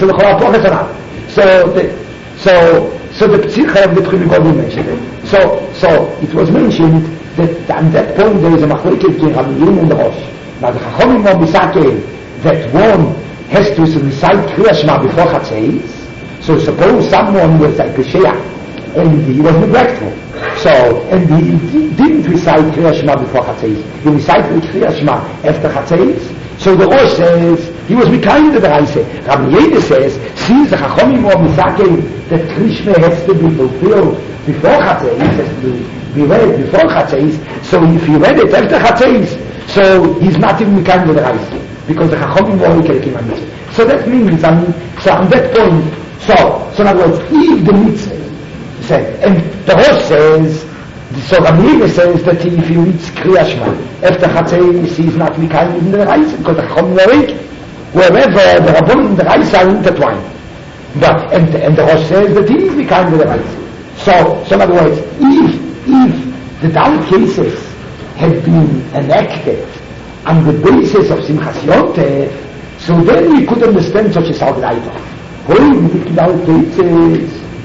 So the Psicha of the Primigodim mentioned it. So it was mentioned that at that point there is a machlokes between Rabbi Yehuda and the Rosh. Now the Chachamim were misaking that one has to recite Kriyas Shema before Chatzos. So suppose someone was like Pesheach and he was neglectful. So, and he didn't recite Kriyas Shema before Chatzos. He recited Kriyas Shema after Chatzos. So the Rosh says, he was Mikayim to the Reise. Rabbi Yehuda says, since the Chachamim were misaking that Krishma has to be fulfilled before Chatzos, has to be read before Chatzos, so if he read it after Chatzos, so he's not even Mikayim to the Reise. Because the Chachamim were Mikayim on mitzvah. So that means, so on that point, so in other words, if the mitzvah said, and the Rosh says, so Rabbi Yehuda says that if he reads Kriyas Shema after Chatzos, he's not Mikayim in the Reise, because the Chachamim were awake. Wherever the Rabbanan and the Reis are intertwined. But, and the Rosh says that he is Mikayim in the Reise. So in other words, if the down cases had been enacted on the basis of Simchas Yom Tov, so then we could understand such a Salkedaitoch. When we picked out cases,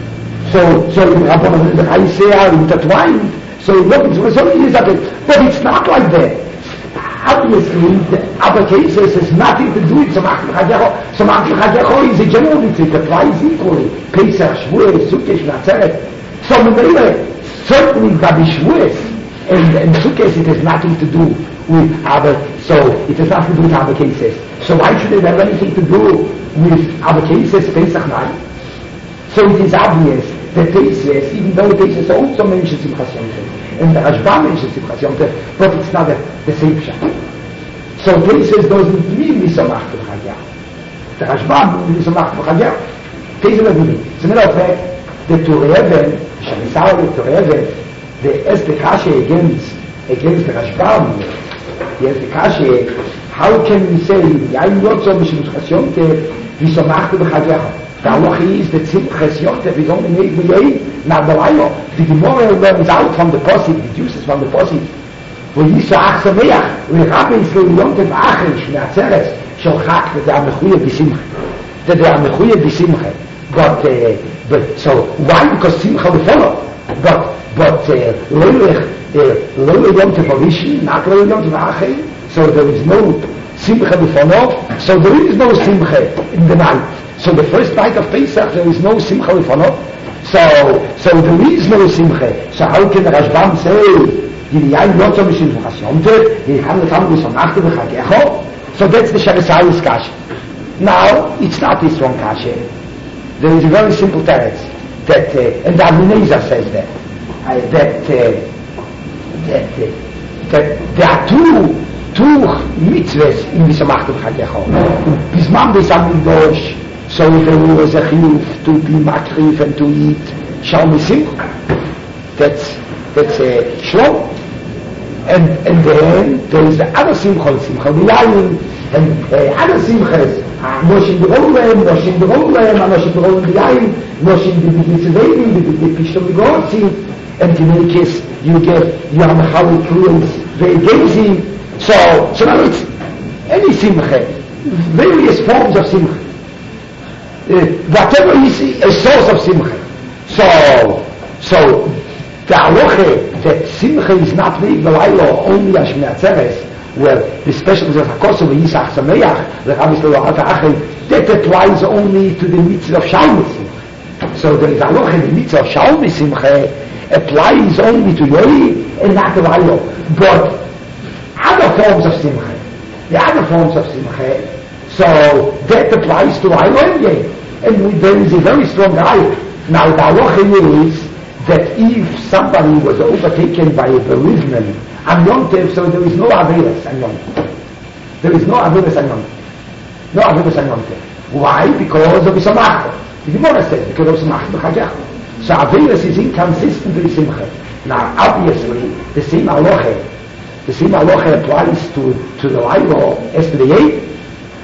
So the Rabbanan and the Chaisei are intertwined. So look, but it's not like that. Obviously, the other cases has nothing to do with Samach L'Chagecho. Samach L'Chagecho is a general mitzvah, it applies equally. Pesach, Shavuos, Sukkot, Natzeret. So certainly by the Shavuos and Sukkot it has nothing to do with other, so it has nothing to do with other cases. So why should it have anything to do with other cases, Pesach night? So it is obvious that Tesis, even though Tesis also mentions Simchas Yom Tov, and the Rashba mentions Simchas Yom Tov, but it's not the same shot. So Tesis doesn't mean Misamach B'Chagah. The Rashba means Misamach B'Chagah. Tesis doesn't mean. As a matter of fact, the Tureben, Shamisar the Tureben, the Estekashe against the Rashba, the Estekashe, how can we say, Yain Yotzo Mishimchas Yom Tov, Misamach B'Chagah? The halacha is that Simchas Yom Tov is only made with not the Lailo. The Gemara learns out from the Posik, deduces from the Posik. V'yisach Sameach, v'Rabbi Yisrael Yom Tov Achrish, Me'atzeres, Sholchak, that they are mechuyev b'simcha. That they are mechuyev b'simcha. But, so, why? Because Simcha will follow. But, Loile Yom Tov Avishi, not Loile Yom Tov Achrish, so there is no Simcha b'fonov, so there is no Simcha in the night. So the first night of Pesach, there is no Simcha Lefanot. So there is no Simcha. So how can the Rashbam say, Yiriyai Yotzo Mishimchas Yom Tov, Yirikam Letam B'Samachta B'Chagecho? So that's the Shabbosayis Kasha. Now, it's not this one Kasha. There is a very simple teretz that, and the Abineza says that there are two mitzvahs in B'Samachta B'Chagecho. Bisman B'Samigdosh, so there was a chiyuv to be makrif and to eat shalom simcha. That's a shlom. And then there is the other simcha b'yayin, and other simchas, noshin b'rolem, noshin b'yayin, noshin b'yitzvedim, b'pishtom b'gortzim, and in any case you have how it rules ve'egezim. So now it's any simcha, various forms of simcha. Whatever is a source of simcha. So the halacha that simcha is not made b'laylo only as Me'atzeres, where the special is HaKosov v'Yisach Sameach, the Rabbi Shlomo Achim, that applies only to the mitzvah of Shalom Simcha. So the halacha, the mitzvah of Shalom Simcha, applies only to Yoi and not to Laylo. But other forms of simcha, so that applies to Laylo and and there is a very strong ayah. Now the halacha is that if somebody was overtaken by a bereavement on Yom Tov, so there is no averos on Yom Tov. There is no averos on Yom Tov. No averos on Yom Tov. Why? Because of Samachta. The Gemara says because of Samachta B'Chagecho. So averos is inconsistent with Simcha. Now obviously the same halacha applies to the Lailo as to the Yom,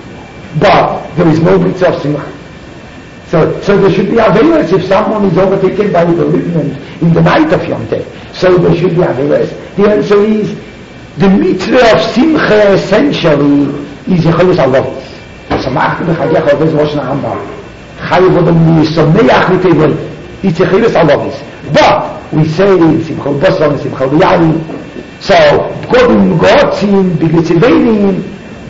but there is no mitzvah of Simcha. So there should be averos if someone is overtaken by a bereavement in the night of Yom Tov. So there should be averos. The answer is the mitzvah of Simcha essentially is Yecholos Alavos. Samachta B'Chagecho, this was Rambam. Chayav Odom Yisomeach L'Tevel. It's Yecholos Alavos. But we say Simcha B'Bosam, Simcha B'Yayin. So according to Gotzim, B'Gitzivenim,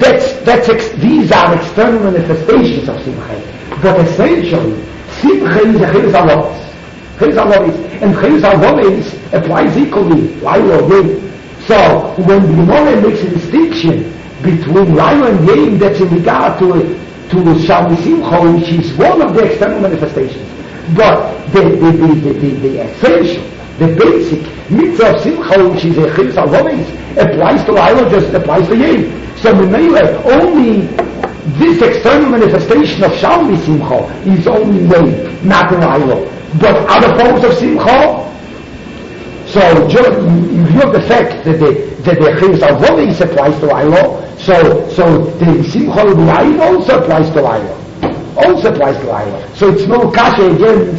these are external manifestations of Simcha. But essentially, Simcha is a Chilus Avolis. Chilus Avolis. And Chilus Avolis applies equally, Lailo, Yom. So, when the Gemara makes a distinction between Lailo and Yom, that's in regard to Shalom Simcha, which is one of the external manifestations. But the essential, the basic mitzvah of Simcha, which is a Chilus Avolis, applies to Lailo, just applies to Yom. So, only this external manifestation of Shalom Simcha is only made, not in Lailo. But other forms of Simcha, so just in view of the fact that the Chilus Avolis applies to Lailo, so the Simcha of Lailo also applies to Lailo. So it's no kasha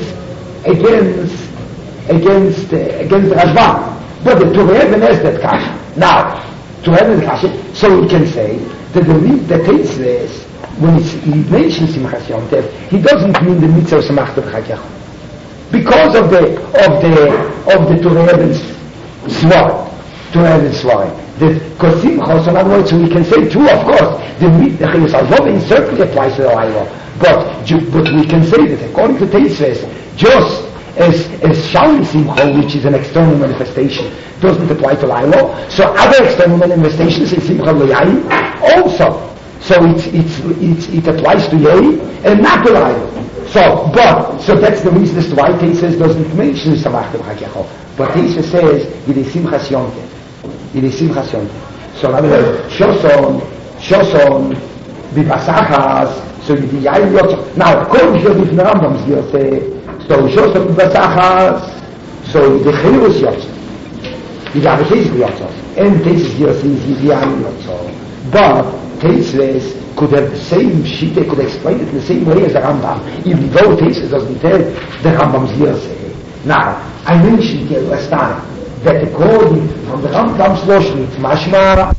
against the Rashbam. But the Tureben has that kasha. Now, Tureben has kasha, so we can say that the Tetzves, when he mentions Simchas Yom Tov, he doesn't mean the mitzvah of Samachta B'Chagecho. because of the Torah Svar. Because Simcha, so in other words, we can say too, of course, the Chiyus Azovin certainly applies to the Laila. But we can say that according to Teisves, just as Shalom Simcha, which is an external manifestation, doesn't apply to Laila, so other external manifestations in Simcha L'Yayin also. So it applies to Yei and not to Laila. So that's the reason as to why Teisves doesn't mention Samach B'Chakecho. But Teisves says, Yidei Simchas Yonke. So in other words, Shoson, Vivasachas, so Yidei Yayin Yotzor. Now, according to the Rambam's so Shoson Vivasachas, so Yidei Chilus Yotzor. Yidei Aveshes Yotzor. And Teisves Yotzor is Yidei Yayin Yotzor. But Teisves could have the same sheet, they could explain it in the same way as the Rambam, even though Teisves doesn't tell the Rambam's Yotzor. Now, I mentioned here last time that according from the Rambam's Loshlit, Mashma,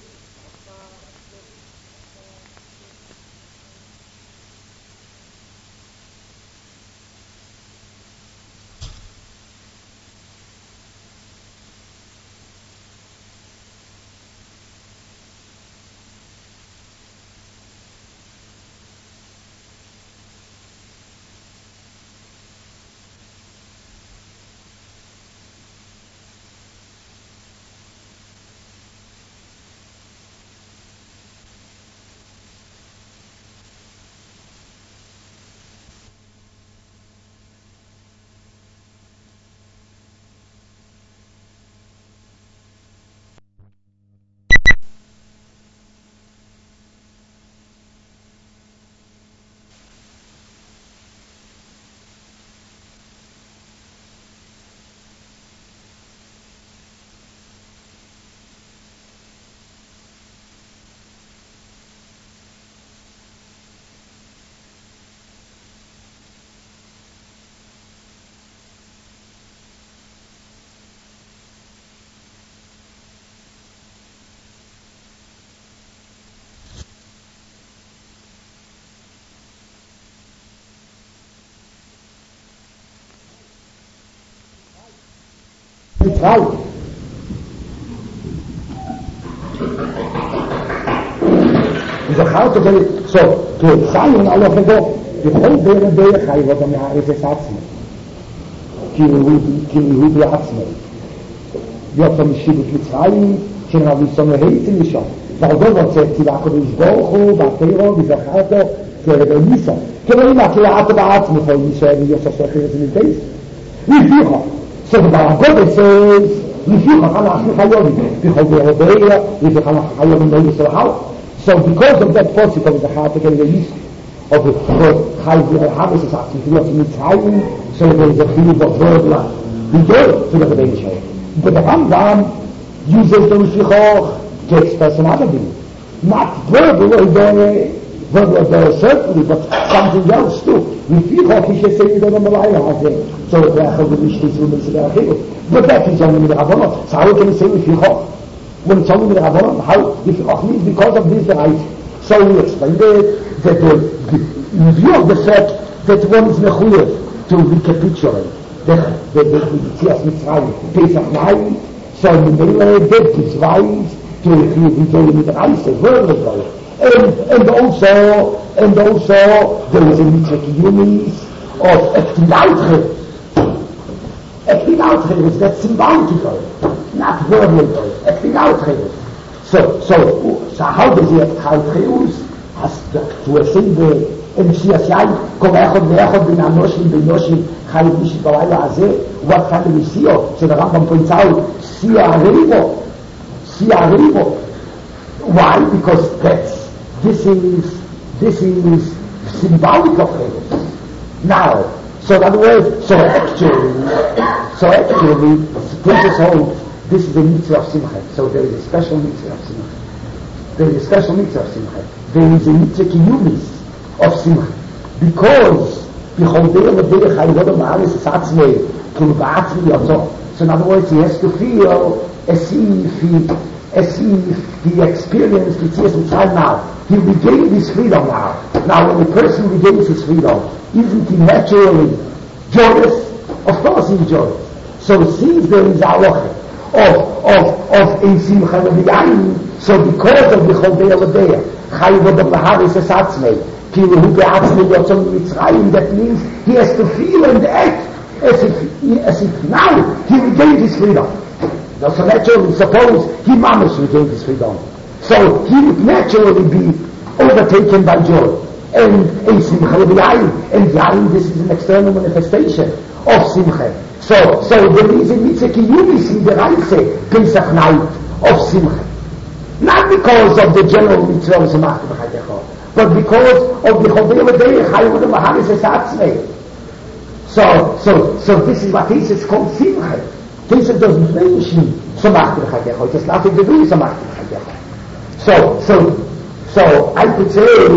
Right. So how to get it? So to sign all of the go, the whole day I was on the Haaretz Atzmi. Ki hu Atzmi. Yotzam Shibut Mitzrayim, Shem Ravi Somer Heitzim Mishon. Weil dort wird es die HaKadosh Baruch Hu, Batero, die Zachato, für Rebbe Nisa. Kein immer Kilato Ba'atzmi, von Yisrael, wie Yosef Socher in den Teis. Wie Ficha. So the Baruch says, Yificha Chanach Chayovim, Bichol Be'Obeya, Yificha Chayovim Be'Yisrael Hal. So because of that possible of the Chatek and the Yis, of the Haaretz Atzmi, Mitzrayim, so there is a feeling of verbal, we go to the Rebbe Nisa. But the Rambam uses the Yificha to express another thing. Not verbal, certainly, but something else too. Yificha, he should say, the Malaya has it. So but that is only the Rabbanot. So how can you say Yificha? When it's only the Rabbanot, how Yificha means because of this right. So we explained it, that in view of the fact that one is mechuyev to recapitulate the Yetzias Mitzrayim, Pesach night, so in the middle that gives rise to the Reise, verbal. And also there is a mitzvah kiyumis of acting out is that symbolical, not verbal, acting out. So how does he act out? Has to ascend the Messias Yai, Kol Echad Ve'echad Bin Anoshim Chayiv Mishit Balayla Hazeh. What kind of Siyah? So the Rambam points out, Siyah Arivo. Why? Because this is symbolic of it. Now, so in other words, so actually, Teisves hold, this is a mitzvah of Simcha. So there is a special mitzvah of Simcha. There is a mitzvah kiyumis of Simcha. Because, so in other words, he has to feel as if he experienced Yetzias Mitzrayim now. He regained his freedom now. Now when a person regains his freedom, isn't he naturally joyous? enjoy. So since there is a halacha of in simcha le'yayin, so because of the Choldei Aladea, Chayiv Adam Laharis es Atzmei, Kilu Hu Be'atzmei Yotzon Mitzrayim, that means he has to feel and act as if now he regained his freedom. Now, so naturally, suppose he mamash regained his freedom. So he would naturally be overtaken by joy. And in Simcha Yayin, and Yayin, this is an external manifestation of Simcha. So there is a mitzvah kiyumis in the Reise, Pesach night of Simcha. Not because of the general mitzvah of Simcha, but because of the Choldei Aladei, Chayiv Adam Laharis es Atzmei. So this is what is called Simcha. Pesach doesn't mention Samach B'Chagecha. It has nothing to do with Samach B'Chagecha. So I could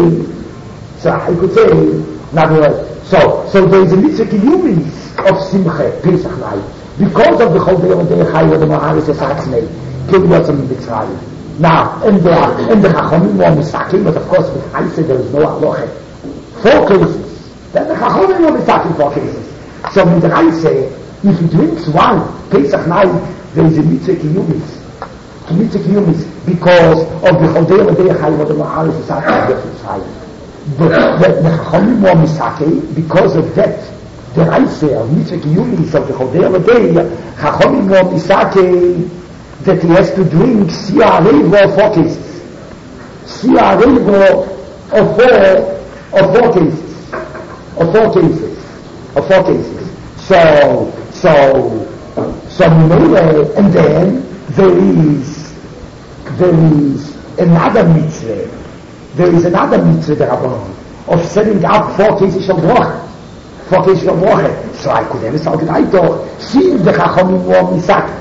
say, in other words, so there is a mitzvah kiyumis of Simcha, Pesach night, because of the Choldei Aladei, Chayiv Adam Laharis es Atzmei, Kilu Yotzon Mitzrayim. Now, in the Chachamim were misakim, but of course with Haise there is no halacha. 4 cases. Then the Chachamim were misakim 4 cases. So with the Haise, if he drinks wine, Pesach night, there is a mitzvah kiyumis. Because of the Choldei Aladei, Chayiv Adam Laharis es Atzmei. But the Chachamim were misakim, because of that, the Haise of mitzvah kiyumis of the Choldei Aladei, Chachamim were misakim, that he has to drink Siyah Revo of 4 cases. Siyah Revo of 4 cases. Of 4 cases. So and then there is another mitzvah. There is another mitzvah, the Rabbanon, of setting up 4 cases of bracha. 4 cases of bracha. So I could never say, I thought, since the Chachamim were misak,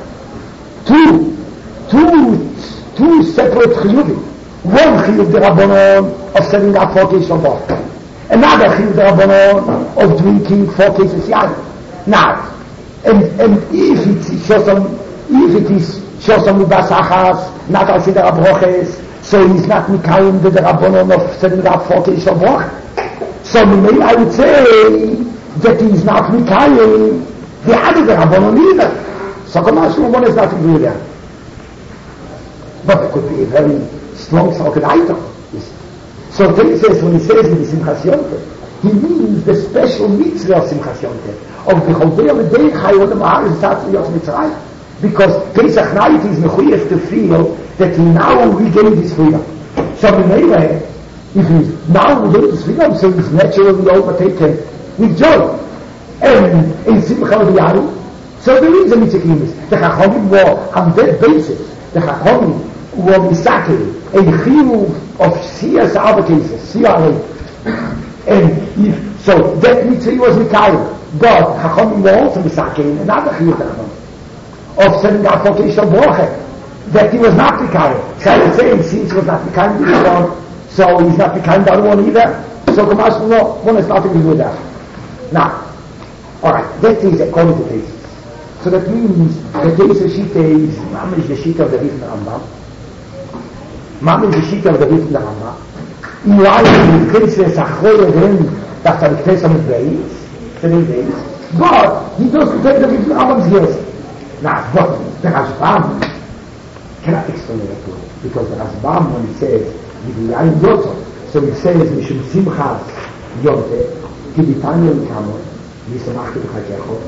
two separate chiyuvim. One chiyuv the Rabbanon of setting up 4 cases of bracha. Another chiyuv the Rabbanon of drinking 4 cases yayin. Now, and if it is shosam ubasachas, not al seder abroches, so he's not mikayim the Rabbanon of setting up 4 cases of bracha. So I would say that he's not mikayim the other Rabbanon either. So one is not to do that. But it could be a very strong socket item. So he says, when he says in the Simchas Yonteh, he means the special mitzvah of Simchas Yonteh, of the Choldei Aladei, Chayiv Adam Laharis es Atzmei Yotzon Mitzrayim. Because Pesach night is mechuyev to feel that he now regained his freedom. So if he's now regained his freedom, so he's naturally overtaken with joy. And in Simcha Yayin, so there is a mitzvah kiyumis. The Chachamim were on that basis. The Chachamim were misakim, a chiyuv of Siyas other cases, Siyah. And so that mitzvah was mikayim. But Chachamim were also misakim, another chiyuv of setting up 4 cases of bracha, that he was not mikayim. So I would say, since he was not mikayim this one, so he's not mikayim the other one either. So Kamash, no, one has nothing to do with that. Now, alright, that is according to cases. So that means the case of Shita is Mamish the Shita of the Rif Rambam. Mamish the Shita of the Rif Rambam. In line with the case of Sachoy again, that are the case of the days, 3 days. But he doesn't take the Rif Rambam's years. Now, but the Rashbam cannot explain it to him. Because the Rashbam, when he says, Yidiyayin Yotzon, so he says, Mishum Simchas Yonteh, Kibitanya L'Kamon, Yismach B'Chagecha,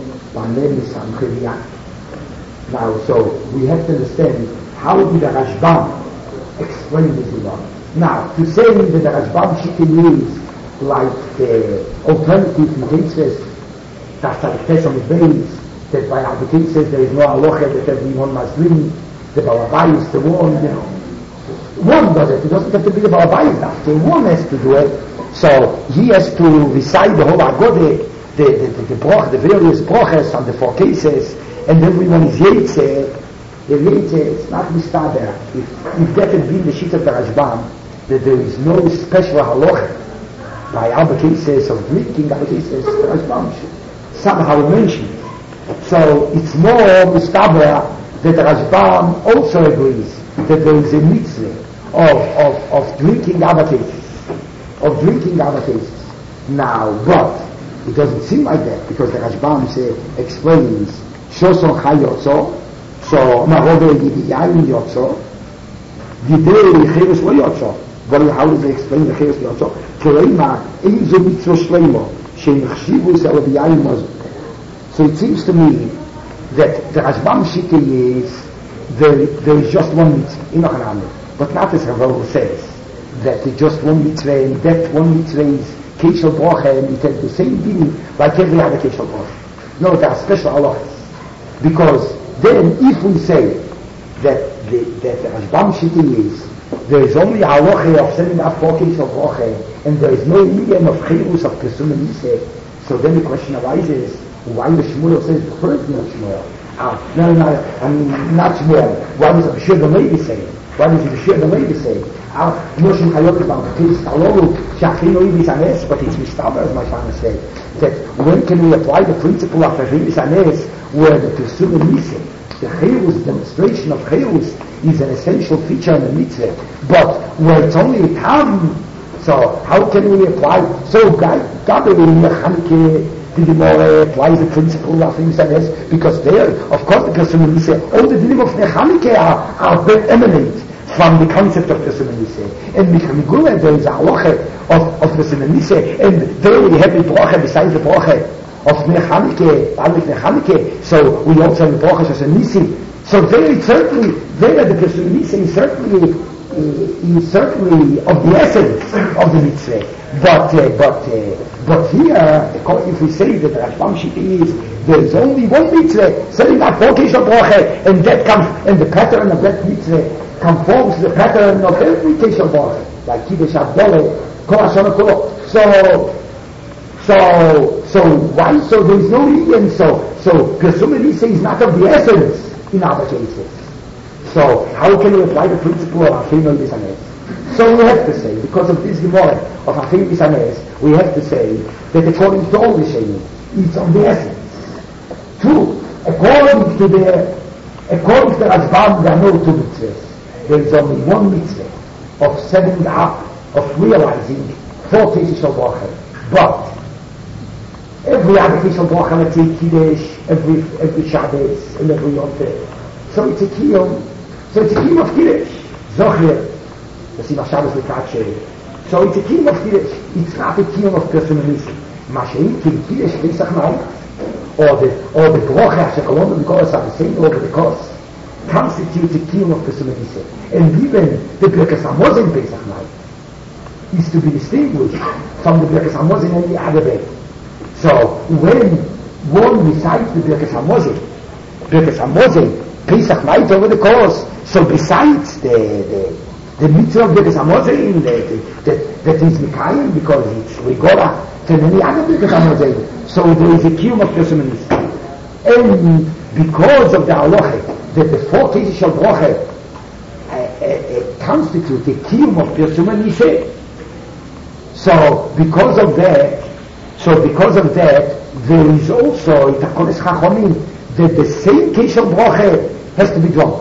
now, so we have to understand how did the Rashbam explain this law. Now, to say that the Rashbam Shittim is like the alternative in cases that are the on the base, that by other cases there is no halacha that everyone must drink, the Balabayis, the one, one does it. It doesn't have to be the Balabayis, one has to do it. So he has to recite the whole Agode, the various broches on the 4 cases, and everyone is Yetze. The Yetze, it's not mistaber. If that had been the sheet of the Rashbam, that there is no special halacha by other cases of drinking, other cases, the Rashbam should somehow mention. So it's more mistaber that the Rashbam also agrees that there is a mitzvah of drinking other cases. Now, but It doesn't seem like that, because the Rashbam explains, Shoson Chai Yotzo, so Marove Yidiyayim Yotzo, Yidei Chirus Lo Yotzo. How does they explain the Chirus Lo Yotzo? Kereima, Ein Zo Mitzvah Shleimo, Shein Chshivus El Yidiyayim Mozu. So it seems to me that the Rashbam Shita is, there is just one mitzvah, but not as Rav says, that there's just one mitzvah, and that one mitzvah is Keishel Bracha, and it has the same meaning like every other Keishel Bracha. No, there are special halachas. Because then, if we say that the Rashbam Shita is, there is only a halacha of sending up 4 Keishel Bracha, and there is no medium of Chirus of Pesum and Niseh, so then the question arises, why the Shmuel says the first not Shmuel? No, I mean, not Shmuel. Why does the Bishir the Levi say? Why does the Bishir the Levi say? Noshim Chayot is about the case, Shachino Ibis Anes, but it's Mistaber, as my father said, that when can we apply the principle of Ibis Anes, where the Pesum and Niseh, the Chirus, demonstration of Chirus, is an essential feature in the mitzvah, but where it's only a tam, so how can we apply? So, Gabi in Chanukah, the Gemara applies the principle of Nisanes, because there, of course, the Pesum and Niseh, all the dinim of Chanukah are emanate from the concept of Pesum and Niseh. And Michamigula, there is a halacha of Pesum and Niseh, and there we have the bracha besides the bracha of Chanukah, so we also have the bracha as a Nisi. So there it's certainly, there the Pesum and Niseh is certainly of the essence of the mitzvah. But here, if we say that the Rashbam Shita is, there is only one mitzvah, setting up 4 Keishel Bracha, and that comes, and the pattern of that mitzvah conforms to the pattern of every Keishel Bracha, like Kiddush Havdalah, Kol Hashana Kolo. So why? So there is no reason. So Pesum and Niseh is not of the essence in other cases. So how can we apply the principle of Afinu Bisanes? So we have to say, because of this Gemara of Afinu Bisanes, we have to say that according to all the Shayim, it's of the essence. 2, according to the Rashbam, there are no 2 mitzvahs. There is only one mitzvah of setting up, of realizing 4 cases of Bracha. But every other case of Bracha, let's say Kiddush, every Shabbos, and every Yom Tov. So it's a kiyum. So it's a kiyum of Kiddush. Zocher. So it's a kiyum of Kiddush. It's not a kiyum of Pesum and Niseh. Mashein Kiddush Pesach night, or the Bracha Shekolon and the Koros are the same over the Koros, constitutes a kiyum of Pesum and Niseh. And even the Birkas Hamazon Pesach night is to be distinguished from the Birkas Hamazon and the other day. So when one recites the Birkas Hamazon Pesach night over the course, so besides the mitzvah of Birkas Hamazon that is Mikayim, because it's Rigora to many other Birkas Hamazon, so there is a kiyum of Pesum and Niseh. And because of the halacha that the 4 cases of bracha constitute a kiyum of Pesum and Niseh, so because of that, there is also Itakones Chachomim that the same case of bracha has to be drunk.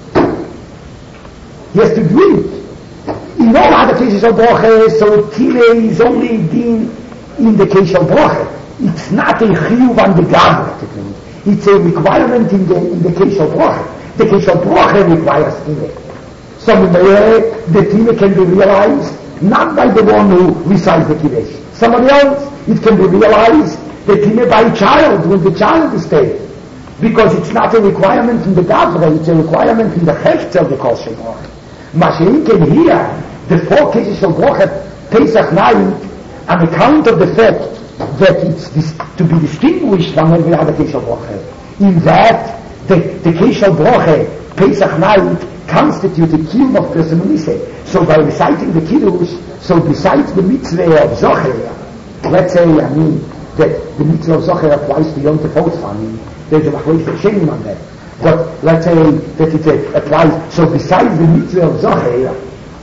He has to drink. In all other cases of bracha, so Tile is only in the case of bracha. It's not a chiyuv on the gavra to drink. It's a requirement in the case of bracha. The case of bracha requires Tile. So the Tile can be realized not by the one who recites the Kiddush. Somebody else, it can be realized that Tile by a child, when the child is dead. Because it's not a requirement in the Gavra, it's a requirement in the Heft of the Kol Shel Bracha. Mashiach can hear the 4 cases of Bracha Pesach night on account of the fact that it's to be distinguished from every other case of Bracha. In that, the case of Bracha Pesach night constitutes a kiyum of Pesum and Niseh. So by reciting the Kiddush, so besides the mitzvah of Zocher, let's say, that the mitzvah of Zocher applies to Yom Tov. There's a machlokes of Shayim on that. But let's say that it applies, so besides the mitzvah of Zocher,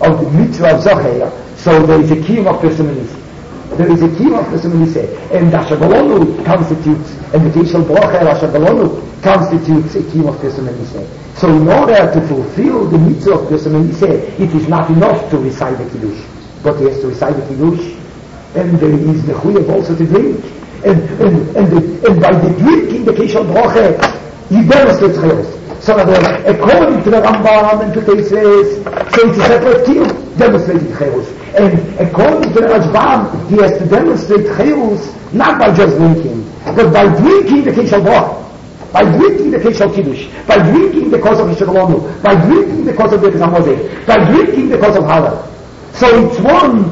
so there is a kiyum of Pesum and Niseh. There is a kiyum of Pesum and Niseh. And the Shagalonu constitutes, and the case of Bracha Shagalonu constitutes a kiyum of Pesum and Niseh. So in order to fulfill the mitzvah of Pesum and Niseh, it is not enough to recite the Kiddush, but he has to recite the Kiddush, and there is the Chuyev also to drink. And by the drinking the Kishal Broche, he demonstrates Chayos. So according to the Rambam and to Tesis, so it's a separate kiyum, demonstrating Chayos. And according to the Rajbam, he has to demonstrate Chayos not by just drinking, but by drinking the Kishal Broche. By drinking the Kishal Kiddush, by drinking the cause of Yishalonu, by drinking the cause of the Hamozeh, by drinking the cause of Halal. So it's one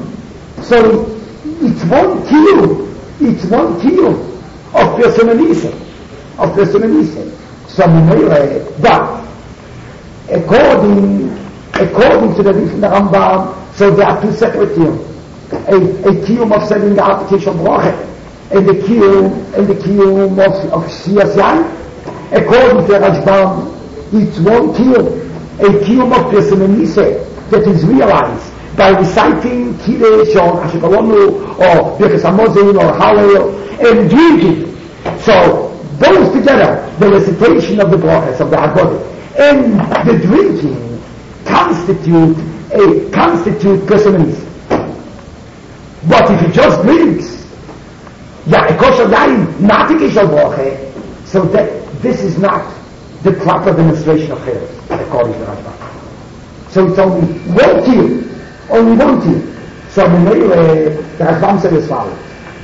kiyum of personalism, So but according to the Rif in the Rambam, so there are two separate kiyum. A kiyum of selling the application Broche, and the kiyum of Shiyas Yain. According to Rajbam, it's one kiyum, a kiyum of personalism that is realized by reciting Kiddush or Hashikalonu or Birkas Hamozeh or Halal and drinking. So both together, the recitation of the brachas of the Haggadah and the drinking constitute personalism. But if he just drinks, a kosher yain, not a kishal bracha, so that this is not the proper demonstration of Chayos, according to Rajbam. So it's only one kiyum. So the Rajbam said as follows.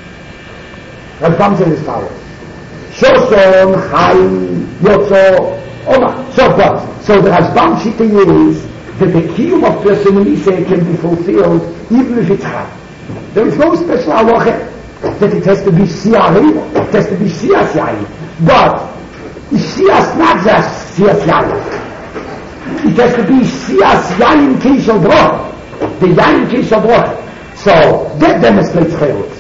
Shoshon, Chaim, Yotzo, Oma. So the Rajbam shita is that the kiyum of personalism can be fulfilled even if it's high. There is no special halacha that it has to be siyah, it has to be siyas yayin. But siyas not just siyas yayin. It has to be siyas yayin kishal broch. The yayin kishal broch. So that demonstrates chayos.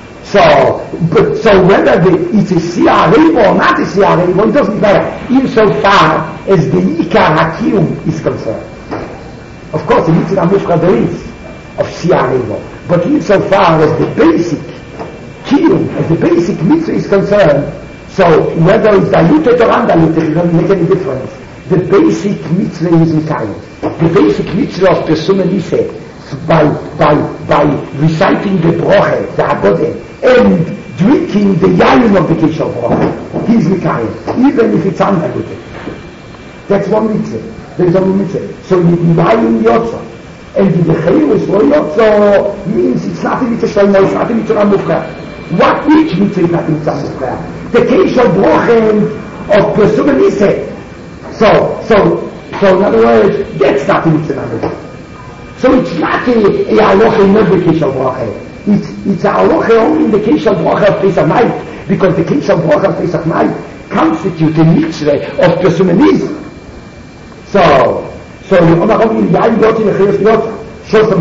So whether it's a siyah or not a siyah, it doesn't matter. Insofar as the ikar hakiyum is concerned. Of course, the mitzvah mishka there is of siyah, but insofar as the basic kiyum, as the basic mitzvah is concerned, so whether it's diluted or undiluted, it doesn't make any difference. The basic mitzvah is mikayim. The basic mitzvah of Pesum Elise, by reciting the broche, the Haggadah, and drinking the yayin of the Kishal broche, he's mikayim, even if it's undiluted. That's one mitzvah. There's only mitzvah. So yayin yotza, and the chayus lo yotza means it's not a mitzvah shlomo, it's not a mitzvah amufka. Which mitzvah is not a mitzvah amufka? The Kishal broche of Pesum Elise. So in other words, that's not a mitzvah. So it's not a halacha in every Kishal bracha. It's a halacha only in the Kishal bracha of Pesach night, because the Kishal bracha of Pesach night constitutes a mitzvah of personalism. So you only in the Yayin Yotzi Nechayos Yotza, Shosam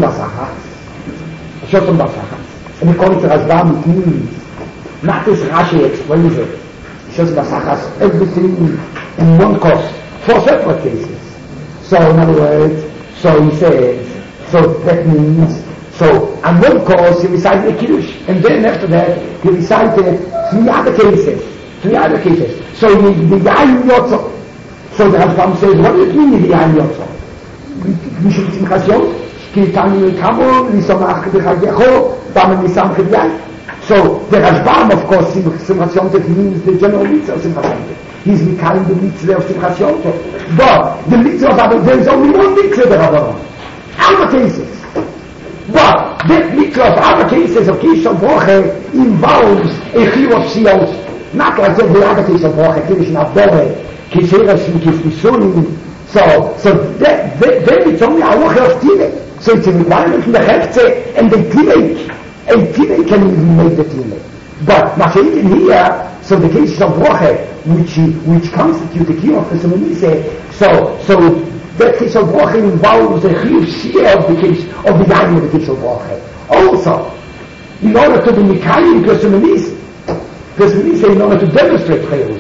Basachas. And according to Rajbam, it means not as Rashi explains it. Shosam Basachas, everything in one course, for separate cases. So in other words, so he says, so that means, so on one course he recited the Kiddush, and then after that he recited three other cases. So the Yayin Yotza. So the Rambam says, what does it mean the Yayin Yotza? Mishum Simchas Yom, Kiltani Kamon, Nisomach B'Chagecho, Damen Nisamach B'Yayin. So the Rambam, of course, Simchas Yom Tov means the general mitzvah of Simchas Yom Tov. He's Mikayim the mitzvah of Simchas Yom Tov. But the mitzvah of Abba, there is only one mitzvah of Abba. Other cases. But that mitzvah of other cases of Kishal Broche involves a chiyuv of siyos. Not like the other case of Broche, Kiddush Nabdore, Kiseras Mikifisunim. So that it's only a halacha of Tinei. So it's a requirement from the Hechze, and the Tinei can even make the Tinei. But Mashiach here, so the cases of Broche, which constitute the kiyuv of Pesum Elise, so that case of bracha involves a chiyuv share of the case of the yayin of the case of bracha. Also, in order to be mikayim Pesum Elise, in order to demonstrate chayus,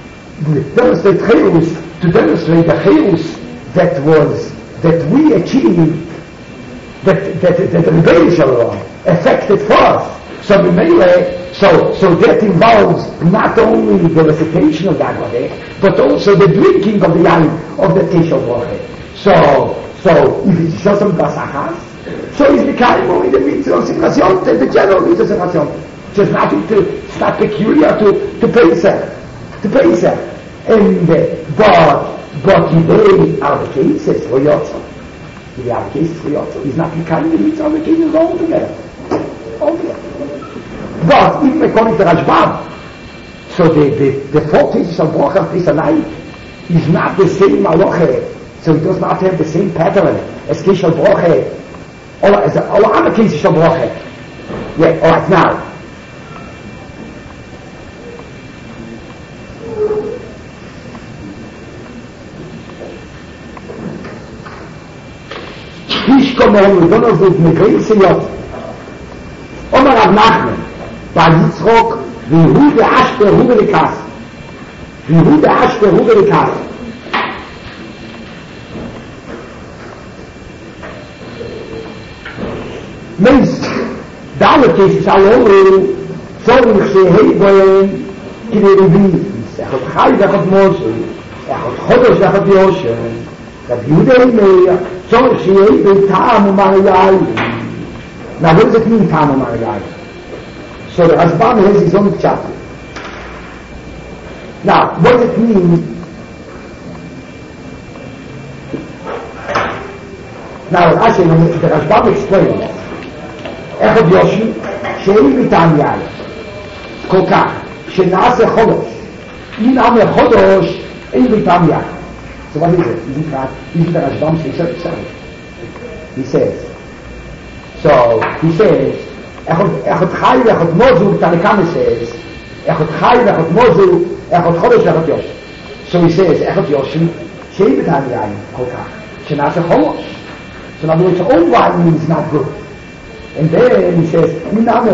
to demonstrate the chayus that we achieved, that the Rebbeinu Shalom affected for us. So that involves not only the recitation of the Haggadah, but also the drinking of the yayin of the Kishal bracha. So if it's Shosam Basachas, so he's the Kaimo in the mitzvah of Simchas Yom Tov, the general mitzvah of Simchas Yom Tov. It's not peculiar to Pesach. To Pesach. And, but today, other cases for Yotzah. The other cases for Yotzah. He's not kind of meets other cases altogether. But even according to Rashbam, so the 4 cases of Bracha Pesach night is not the same Maloche, so it does not have the same pattern as Kesh of Bracha, as all other cases of Bracha. Yeah, alright, now. Kish kommen, wir können uns mit Grenze Jot. Oma Rav Nachman, bei Yitzchok, wie Hude Aschper, Hude Likas. Wie Hude Aschper, Hude Likas. Mensch, alle cases alle over, zorg ze hebben in de reviews. Gaat Chai, gaat Moshe, gaat Chodesh, gaat Yoshe, gaat Jude mee, zorg ze hebben Tam Mariai. Now what does it mean, Tam Mariai? So the Rashbam has his own chapter. Now, what does it mean? Now, actually, the Rashbam explains. אחד יושי, שאין ביטעם יאללה, כל כך, שנעשה חודש, אם עמר חודש, אין ביטעם יאללה. So what is it? Isn't the Rashbam say? He says, אחד חי ואחד מוזו, תנקמה says, אחד חי ואחד מוזו, אחד חודש ואחד יושי. So he says, אחד יושי, שאין ביטעם יאללה, כל כך, שנעשה חודש. So in other words, all wine is not good. And then he says, new wine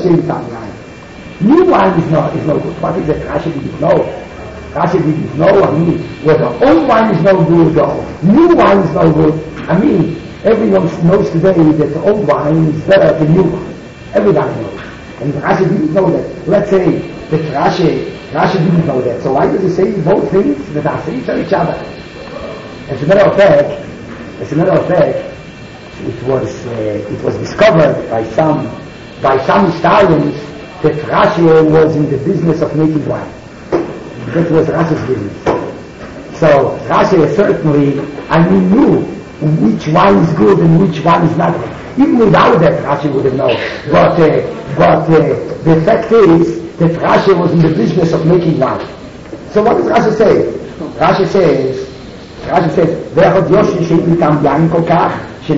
is no good. What is it? Rashi didn't know. Rashi didn't know, whether old wine is no good or new wine is no good. Everyone knows today that old wine is better than new wine. Everybody knows. And Rashi didn't know that. Let's say that Rashi didn't know that. So why does he say both things that are saying to each other? As a matter of fact, it was discovered by some historians that Rashi was in the business of making wine. That was Rashi's business. So Rashi certainly, knew which wine is good and which one is not good. Even without that, Rashi would have known. But the fact is that Rashi was in the business of making wine. So what does Rashi say? Rashi says, "Ve'achad yoshi she'itam yain kol kach." The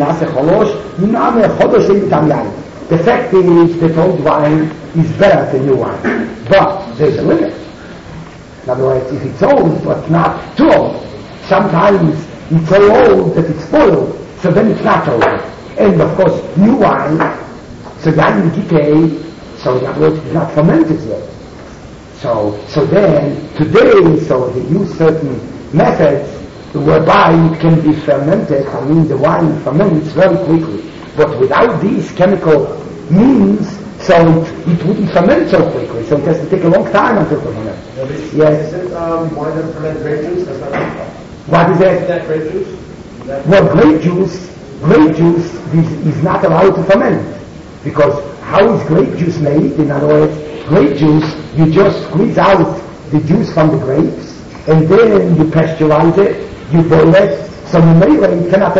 fact is that old wine is better than new wine. But there's a limit. In other words, if it's old but not too old, sometimes it's so old that it's spoiled, so then it's not old. And of course, new wine, so the wine decay, so in other words, it's not fermented yet. So then, today, so they use certain methods whereby it can be fermented. The wine ferments very quickly. But without these chemical means, so it wouldn't ferment so quickly. So it has to take a long time until it ferments. Yes. Is it wine that ferments grape juice? What is that? Is that grape juice? Well, grape juice is not allowed to ferment. Because how is grape juice made? In other words, grape juice, you just squeeze out the juice from the grapes, and then you pasteurize it, you boil it, so in Meira it cannot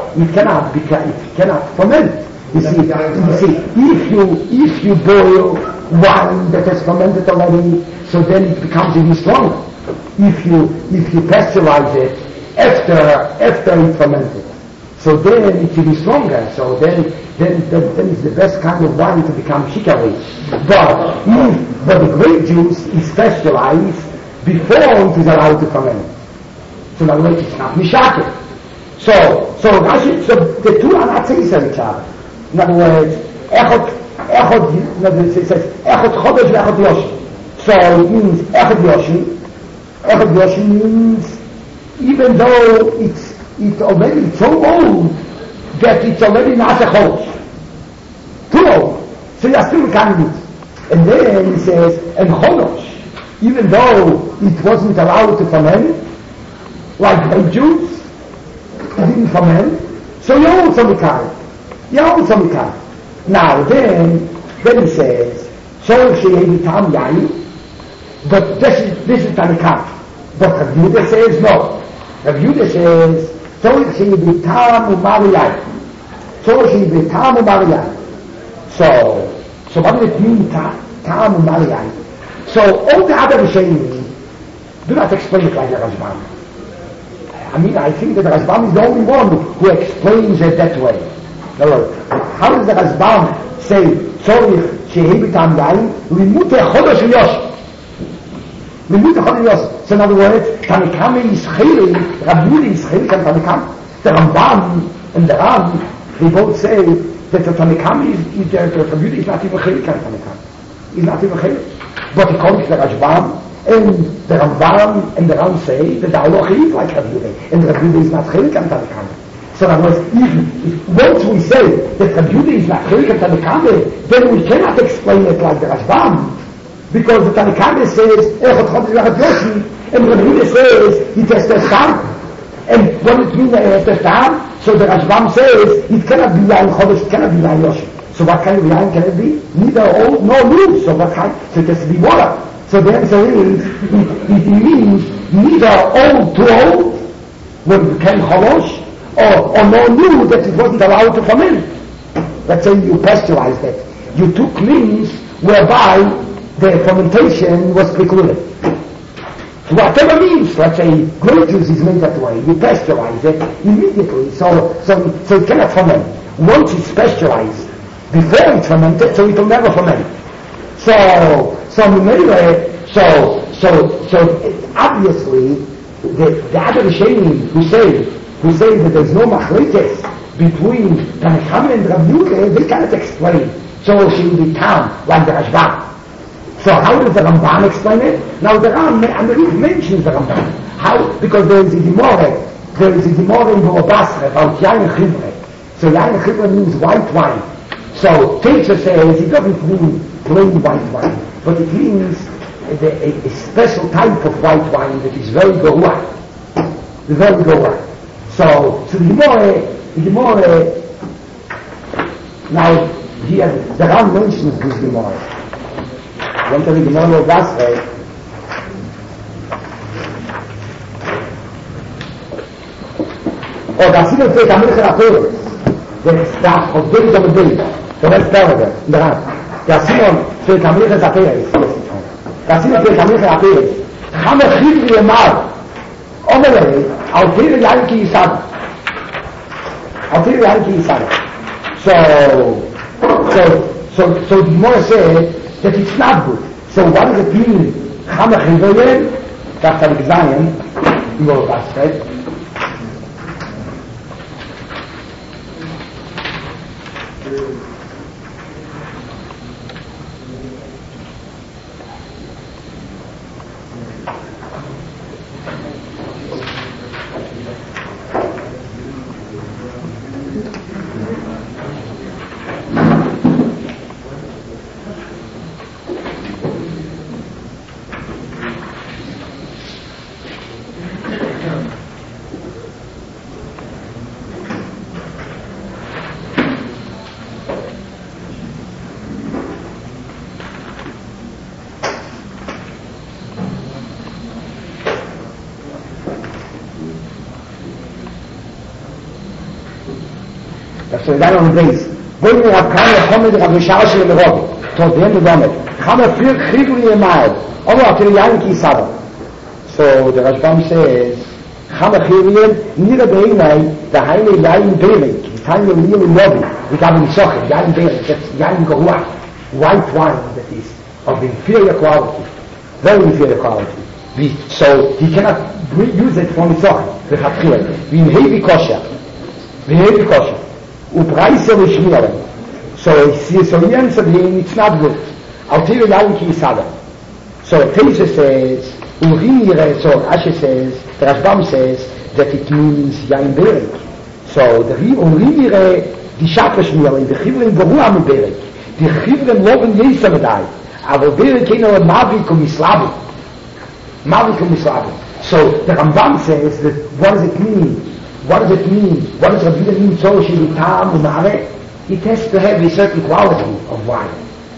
ferment. You see, if you boil wine that has fermented already, so then it becomes even stronger. If you pasteurize it after it fermented, so then it will be stronger. So then it's the best kind of wine to become shikari. But the grape juice is pasteurized before it is allowed to ferment. So in other words, it's not mishakel. So the two are not saying each other. In other words, it says echot chodesh ve'echot yoshi. So it means echot yoshi means even though it's already so old that it's already not a chodesh. Too old. So you are still canning it. And then he says, and chodesh, even though it wasn't allowed to ferment, like grape juice, it didn't ferment, so you hold some kind. Now then he says, So she had Tam Yain, but this is Tanakam. But Rav Yehuda says no. Rav Yehuda says, so she had Tam Umar Yain. So she had Tam Umar Yain. So what does it mean, Tam Umar Yain? So all the other Rishonim do not explain it like the Rashbam. I mean, I think that the Rashbam is the only one who explains it that way. How does the Rashbam say, Tzorich shehebi tam yain, limute chodesh yosh? Limute chodesh yosh. So in other words, Tanakam is chayli, Rav Yehuda is chayli kan Tanakam. The Rambam and the Ram, they both say that the Tanakam is Rav Yehuda is not even chayli kan Tanakam. He's not even chayli. But according to the Rashbam, and the Rambam and the Ram say that the halacha is like Rav Yehuda, and Rav Yehuda is not chayli kan Tanakam. So that was even, once we say that Rav Yehuda is not chayli kan Tanakam, then we cannot explain it like the Rashbam, because the Tanakam says, Echad Chodesh V'Echad Yoshi, and Rav Yehuda says, he tested Tam. And what does it mean that he tested Tam? So the Rashbam says, it cannot be Yain Chodesh, it cannot be Yain Yoshi. So what kind of Yain can it be? Neither old nor new. So what kind? So it has to be water. So the answer is, it means neither old too old, when it became Cholosh, or no new that it wasn't allowed to ferment. Let's say you pasteurized it. You took means whereby the fermentation was precluded. Whatever means, let's say grape juice is made that way, you pasteurize it immediately, so it cannot ferment. Once it's pasteurized, before it's fermented, so it will never ferment. So obviously the other Rishonim who say that there's no machlekes between Tanakam and Rav Yehuda, they cannot explain. So she will be Tam, like the Rashbam. So how does the Rambam explain it? Now the Rambam mentions the Rambam. How? Because there is a Gemara in Bava Basra about Yain Chivre. So Yain Chivre means white wine. So Teacher says it doesn't mean plain white wine, but it means a special type of white wine that is very goruah. Very goruah. So the Gemara, now here, the Ram mentions this Gemara. Went to the Gemara of Basra. Oh, that's even take a minute of Torah. The staff of David of the Day. The next paragraph, the Ram. The Simon take a minute of Torah. The Simon take a minute of Torah. Chama Chivri Yemar. Omelei, al Tira Yanki Yisad. Al Tira Yanki Yisad. So the Gemara said that it's not good. So what does it mean? Chama Chivri, that's an exam, you know that's right. So then on the base, when we have come to the Mishashi and the Rob, towards the end of the moment, come a few Chivri Yemad, over after the Yanki Saba. So the Rashbam says, come a Chivri, neither the Einai, the Haine Yain Berik, the time of Neil and Robi, with Abin Socher, Yain Berik, that's Yain Goruah, white wine that is of inferior quality, very inferior quality. So he cannot use it from the Socher, the Chatchir, in heavy kosher. Upraisa v'shmiren. So he answered him, it's not good. Al Tira Yanki Yisada. So Teisha says, Urimire, so Asher says, the Rashbam says, that it means Yain Berik. So the Urimire, die Shapashmiren, the Chivren Goruah mi Berik. Die Chivren loben Yesamedai. Aber Berik keno Mavikum Islavi. Mavikum Islavi. So the Rambam says that, what does it mean? What does it mean? What does Rav Yehuda mean? So she be tam umare. It has to have a certain quality of wine.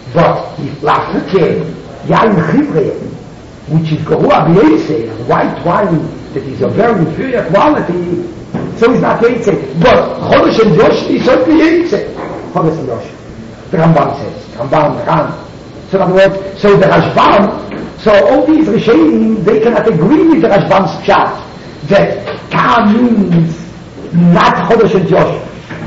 But if Lafuke, Yain Chivre, which is Gorua B'Yese, white wine that is a very inferior quality, so it's not Yese. But Chodesh and Yosh is certainly Yese. Chodesh and Yosh. The Ramban says, Ramban, Ram. So in other words, so the Rashbam, so all these Rishonim, they cannot agree with the Rashbam's pshat that Ka means not Chodesh and Yosh.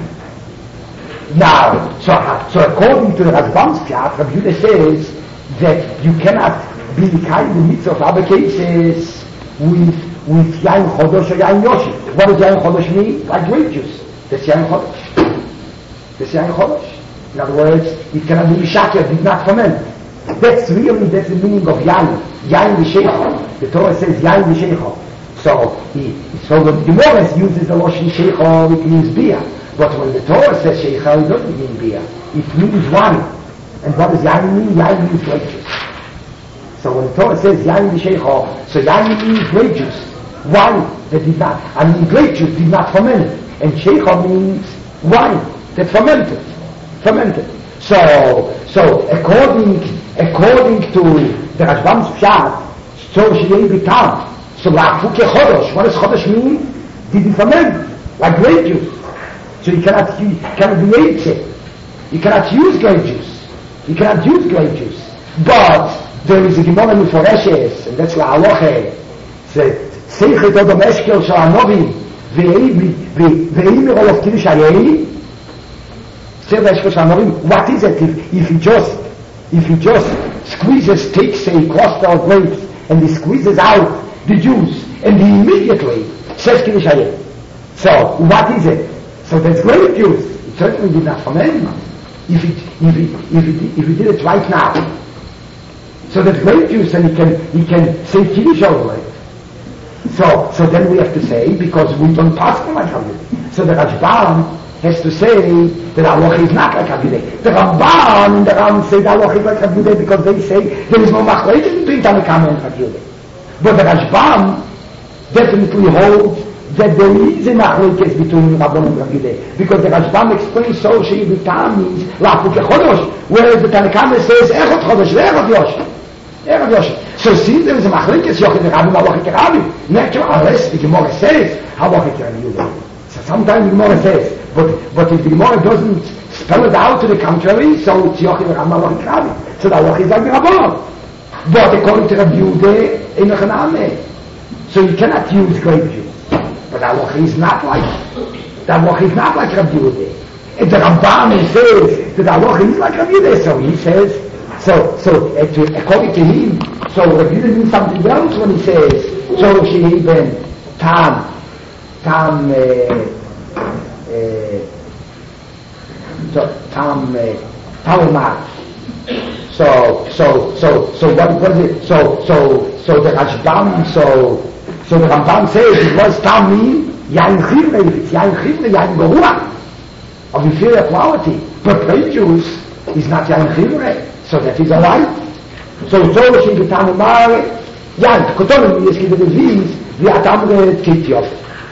Now, so according to the Rashbam's pshat, Rabbi Yehuda says that you cannot be the kind of mitzvah of other cases with Yain Chodesh or Yain Yoshi. What does Yain Chodesh mean? Like grape juice. That's Yain Chodesh. That's Yain Chodesh. In other words, it cannot be Mishaker, it did not ferment. That's the meaning of Yain. Yain V'Sheicha. The Torah says Yain V'Sheicha. So when the Gemara uses the Lashon Sheicha, it means beer. But when the Torah says Sheicha, it doesn't mean beer. It means wine. And what does Yain mean? Yain means grape juice. So when the Torah says Yain V'Sheicha, so Yain means grape juice. Wine that did not, grape juice did not ferment. And Sheicha means wine that fermented. So according to the Rashbam's pshat, so Sheyei Bitam, so Lafuke Chodesh, what does Chodesh mean? Didn't ferment, like grape juice. So you cannot be Yetze. You cannot use grape juice. But there is a Gemara Meforeshes, and that's la halacha. Seichet Odom Eshkel Shel Hanovi, ve'imir Olav Kiddush Hayei. What is it if he just squeezes, takes a cluster of grapes and he squeezes out the juice and he immediately says Kiddush Hayei? So what is it? So there's grape juice. It certainly did not ferment. If he did it right now, so there's grape juice and he can say Kiddush over it. So then we have to say, because we don't pass him like Rabbi. So the Rashbam has to say that halacha is not like Rabbi. The Ramban and the Ram say that halacha is like Rabbi because they say there is no machlokes between Tanakama and Rabbi. But the Rashbam definitely holds that there is a machlokes between Rabban and Rabbi because the Rashbam explains so Sheyei Bitam means Lafuke Chodesh, whereas the Tanakama says Echad Chodesh ve'Echad Yosh. So since there is a machlokes Yochid Rabbi halacha Rabbi, naturally unless the Gemara says halacha Rabbi. So sometimes the Gemara says, but if the Gemara doesn't spell it out to the contrary, so it's Yochid Rabbi halacha Rabbi. So the halacha is like the Rabban. But according to Rabbi Yehuda, in the Chaname, so you cannot use grape juice. But the halacha is not like Rabbi Yehuda. And the Ramban says that the halacha is like Rabbi Yehuda, so he says, according to him, so Rabbi Yehuda means something else when he says, so Sheyei Ben Tam Talmud. So what is it? So the Rashbam, so the Ramban says it was Tam mean Yain Chivre, if it's Yain Chivre, Yain Gorua of inferior quality. But grape juice is not Yain Chivre, so that is a lie. So Shin Getam Umar Yain Kotonim is given the V's V'atamre Kityof.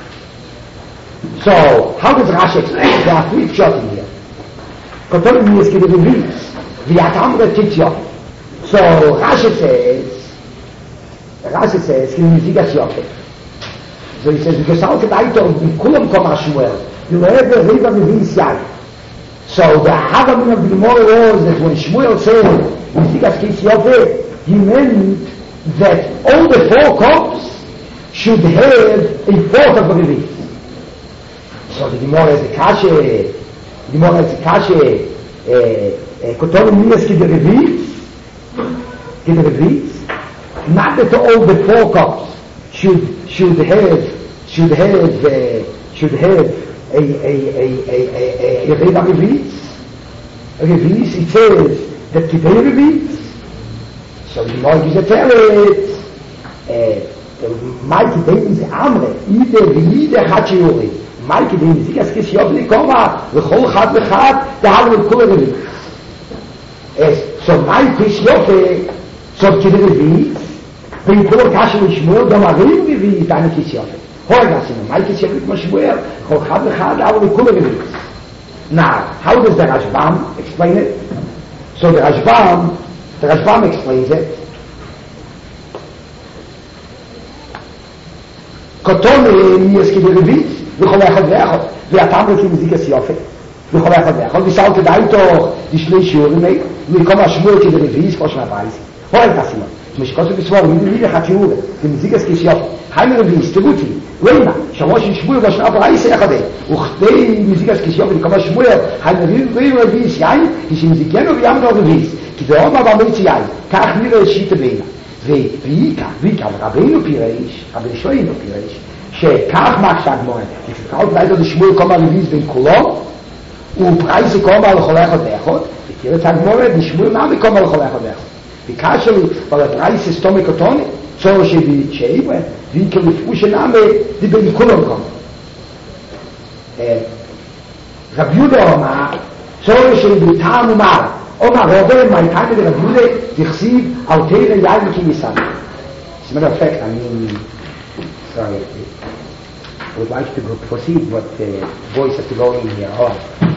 So how does Rashi explain? There are three pshat in here. Kotonim is given the V's V'atamre Kityof. So Rashi says Zigas Yofet. So he says, because out of Aitor, in Kulam Koma Shmuel, you heard the Riva Mevis Yain. So the Havamin of the Gemara was that when Shmuel said, Zigas Kis Yofet, he meant that all the 4 cups should have a fourth of the Revis. So the Gemara is a kashe, Kotonim Mias Ki the Revis, not that all the 4 cups should have a Reva Revis. Revis, it says that Kipei Revis. So the Gemara gives a teretz. Mike Davis Amre, Ide Hachiuri. Mike Davis, Zigas Kis Yovli Koma, V'chol Chad V'chad, Da'al V'kul Revis. So Mike Kis Yovli, so Kipei Revis, Bin Kol Kashem Shmuel, Damarim Revis, Da'al Kis Yovli. Horagasina, Mike Kis Yovli Shmuel, V'chol Chad V'chad, Da'al V'kul Revis. Now, how does the Rashbam explain it? So the Rashbam explains it. Koton יש כדרבית, וכל אחד ואחד, והטעם לפי מזיקס יופי, וכל אחד ואחד, ושאל כדאי תוך לשני שיעורים, ומקום השמוע כדרבית, כמו שמבייס, הוי תסימה, משקות ובסבור, מילי אחד שיעורים, ומזיקס כשיופי, חיים רביעי, סתגותי, ואימה, שמוע ששמוע בשנה פרייס יחדה, וכדי מזיקס כשיופי, מקום השמוע, חיים רביעי, יין, כשמזיקנו ויאמנו רביעי, כי דאומה במריץ יין, כך נראה שיטה בינה. ויקה, רבינו פירש, רבי שוינו פירש, שכך מקשה גמורה, שכאות בית עוד שמואל קומה רביז בין כולו, ופרייס קומה לכל אחד ואחד, ותראה את הגמורה, ושמואל מה מקומה לכל אחד ואחד. וכאשר אבל הפרייס סתומי קוטוני, צורו שאיבה, ויקה לפעו שנאמה, בין כולם קומה. רב יהודה אומר, צורו שאיבה טעם ומעלה, Oma Robert, my time in the Rabule, Tichsiv, Altere, Yaim, Kimisam. As a matter of fact, sorry, I would like to proceed, but the voice has to go in here. Oh.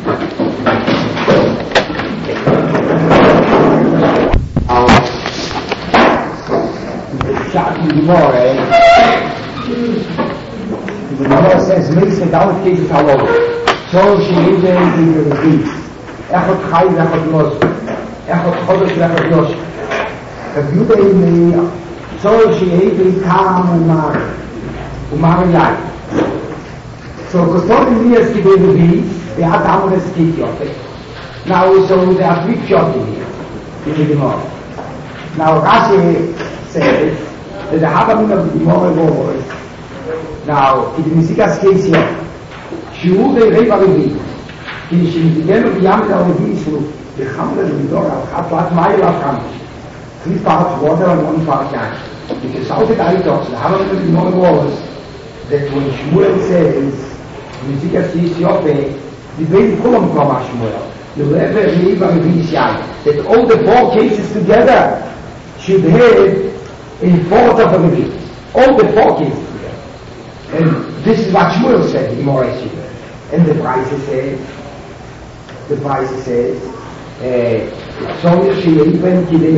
The Gemara says, makes the Dalit cases all over. So she lives in the Rebbe. אחד חי ואחד נוז, אחד חודש ואחד נוז. רביודה עם צור שיהיה בעיקם ומר יין. So Kostor in me is given the bees, they had Amoris Kit Yote. Now, so there are 3 shots in here, in the Gemara. Now, Rashi says that the Habamim of the Gemara was, now, in the Misikas case here, Shiur de Reba Revi, כי שמתגן ובים את הרביעי שלו, בחמלה לבדור על חטלת מייל על חמש. 3 parts water and 1 part yine. Because out of the items, the Habamim of the Gemara was, that when Shmuel says, Misikas case Yote, the baby Kulam Kama Shmuel, the Rebbe Reba Revi Yine, that all the 4 cases together should have a fourth of a Revi. All the 4 cases together. And this is what Shmuel said in Gemara. And the price says, so she even to the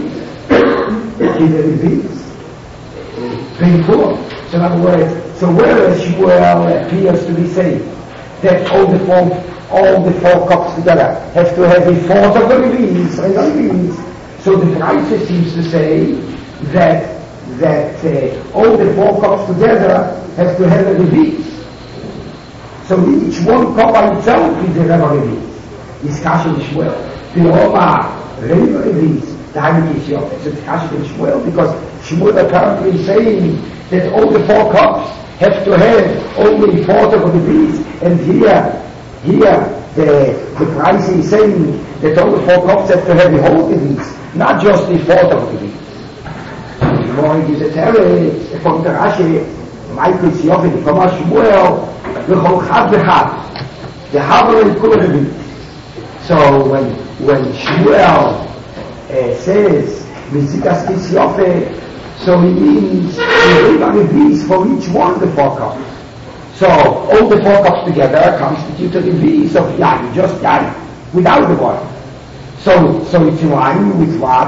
reveals, painful. So in other words, so whereas Shmuel appears to be saying that all the 4 cups together have to have a fourth of the reveals, so the price seems to say that all the 4 cups together have to have a reveals. So each one cup by itself is a Reba Revi. Is Kasha Shmuel. The Roma Reba Revi, the Heilige Yisrael. So it's Kasha Shmuel because Shmuel apparently is saying that all the 4 cups have to have only 4 of the Revis. And here the price is saying that all the 4 cups have to have the whole Revis, not just the 4 of the Revis. The more it is a terror, according to Rashi, Michael Siofin, Kama Shmuel, וכל חד וחד, the Habamim Kula Revi. So when Shmuel says Mizikas Kis Yofe, so he means the Reba Revis for each one of the 4 cups. So all the 4 cups together constitute a Revis of Yain, just Yain, without the water. So it's in line with what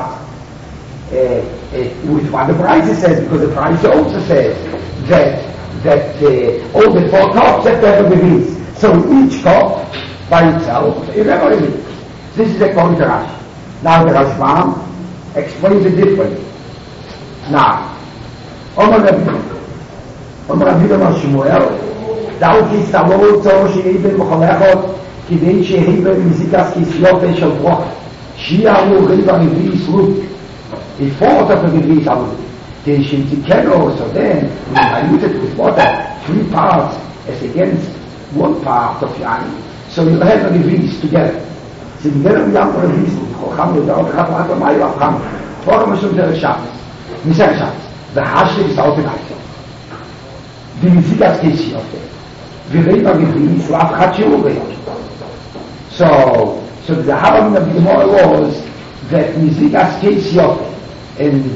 the price says, because the price also says that all the 4 cups have to have a Revis. So each cup by itself is a Revis. This is according to Rashi. Now the Rashbam explains it differently. Now, Omer Rabbi Shmuel, thou kis tavod tzor she'eben b'cholechot kidei she'eben mizikas kis yofe shel broch shi'aru riva Revis look. A fourth of the Revis are they should so then we dilute it with water 3 parts as against 1 part of Yain. So you have a Revis together. So you get a young Revis, Chocham without Chafat or Mayla Cham. Forum is on the Shabbos. Mishnah Shabbos. The Hashim is out in Aisha. The Mizikas Kesi of it. The Reba Revis, Rav Chachiru Revis. So the Habamim of the Gemara was that Mizikas Kesi of it and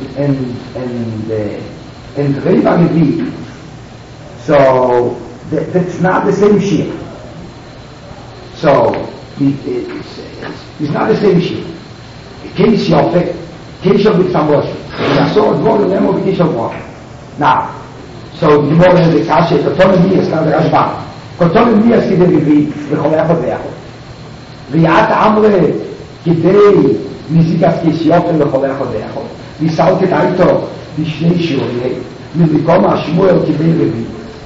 Reba Revi. So that's not the same shear. So it's not the same shear. case Yofe, case of with some worship. I saw it more than them over case of water. Now, so the more than the Kasha, the Tonim Nias, now the Rashba. Kotonim Nias kide Rivi, the Cholecha Be'echot. Riat Amre, kide Nizikas case Yofe, the Cholecha Be'echot. Die Salke Daito, die Schneeschuhe, mit Mikoma Shmuel kide Rivi.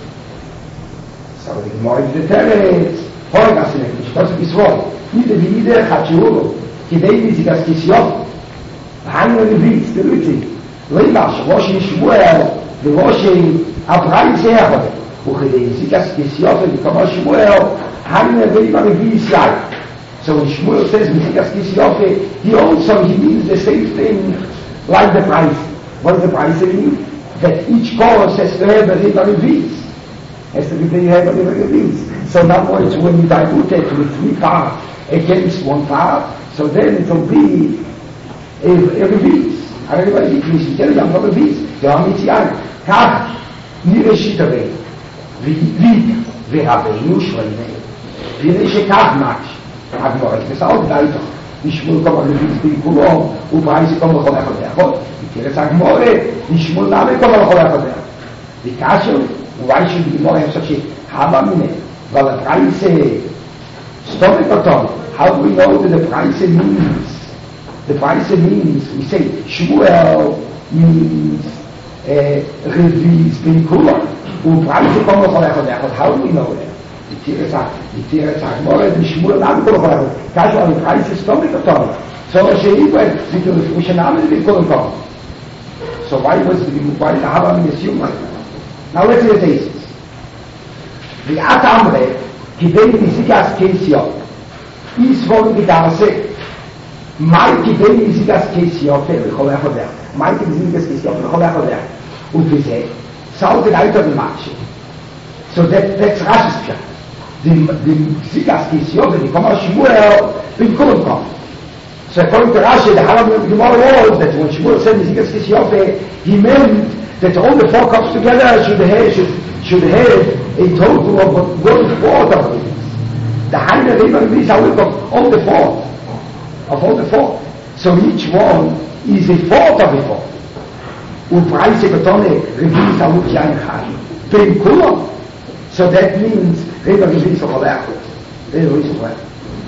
So the Gemara in the Teretz, Horgas in it, which doesn't be swore. Neither the Nider Hachiulu, kide Nizikas case Yofe. Hanging the beats, the Ruti. Leimash, washing Shmuel, the washing Abraham Zerbe, who had a Zikas Kisiofe, the Kama Shmuel, hanging the very beats like. So when Shmuel says Zikas Kisiofe, he means the same thing like the price. What does the price mean? That each course has to have a very beats. Has to be very beats. So now it's when you dilute it with 3 parts against 1 part, so then it will be a reveals. Everybody beats. You tell them not reveals. They are mitzian. Kach, nire shitare. Vik, ve'abeinu shreine. Vire shekach match. Agmoret. Das auch weiter. Nishmul kom reveals bin kulom. Upreise kom lechol echad echad. Viteres agmoret. Nishmul name kom lechol echad echad. Vikashu, why should the Gemara have such a habamine? Well, the price stomach atom. How do we know that the price means? The price means, we say, Shmuel means Revis bin Kula. Price come lechol echad echad. How do we know that? The Teretz HaGmora, the Shmuel name kom lechol echad. Casual, the price is stomach atom. So we should name bin Kula. So why did the Habamine assume like that? Now let's see the thesis. The Atamre, kidei Nizikas Kesio, is von Gedarse, Mai kidei Nizikas Kesio, lechol echad echad. Mai kidei Nizikas Kesio, lechol echad echad. Und we say, Saul the night of the match. So that's Rashi's pshat. The Nizikas Kesio, the Kama Shmuel, bin Kulum kom. So according to Rashi, the Halab of the Gemara was that when Shmuel said Nizikas Kesio, he meant that all the 4 cups together should have a total of 1/4 of it. The Haina Revan is of all the 4. Of all the 4. So each one is a 4th of a 4. Upreise Betone Revis Aluk Yain Chai. Ben Kulon. So that means Revan Revis of Alachot. Revan Revis of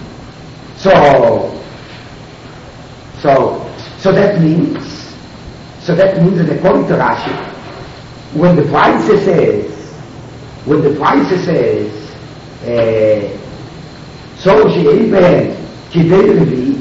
So that means that according to Rashi, when the price says, so she even kidei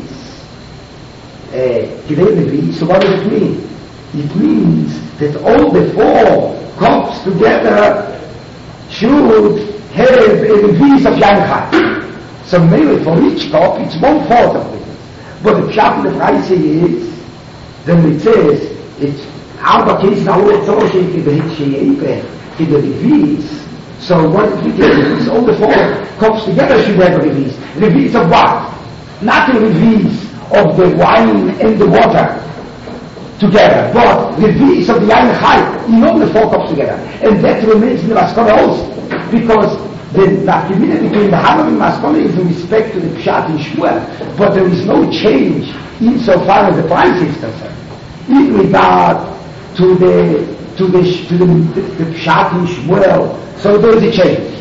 revis, so what does it mean? It means that all the 4 cups together should have a revis of Yanchai. So maybe for each cup it's 1/4 of it. But the pshat in the price is, then it says, it's Alba case now it's all shaking the hit to the revis. So what if we get all the 4 cups together should have a revis? Revis of what? Not the revis of the wine and the water together, but revis of the Yain Chai in all the 4 cups together. And that remains in the Maskana also. Because the Nafkimina between the Hamam and Maskana is in respect to the Pshat in Shmuel, but there is no change insofar as the price is concerned. In regard to the Pshat in Shmuel, so there is a change.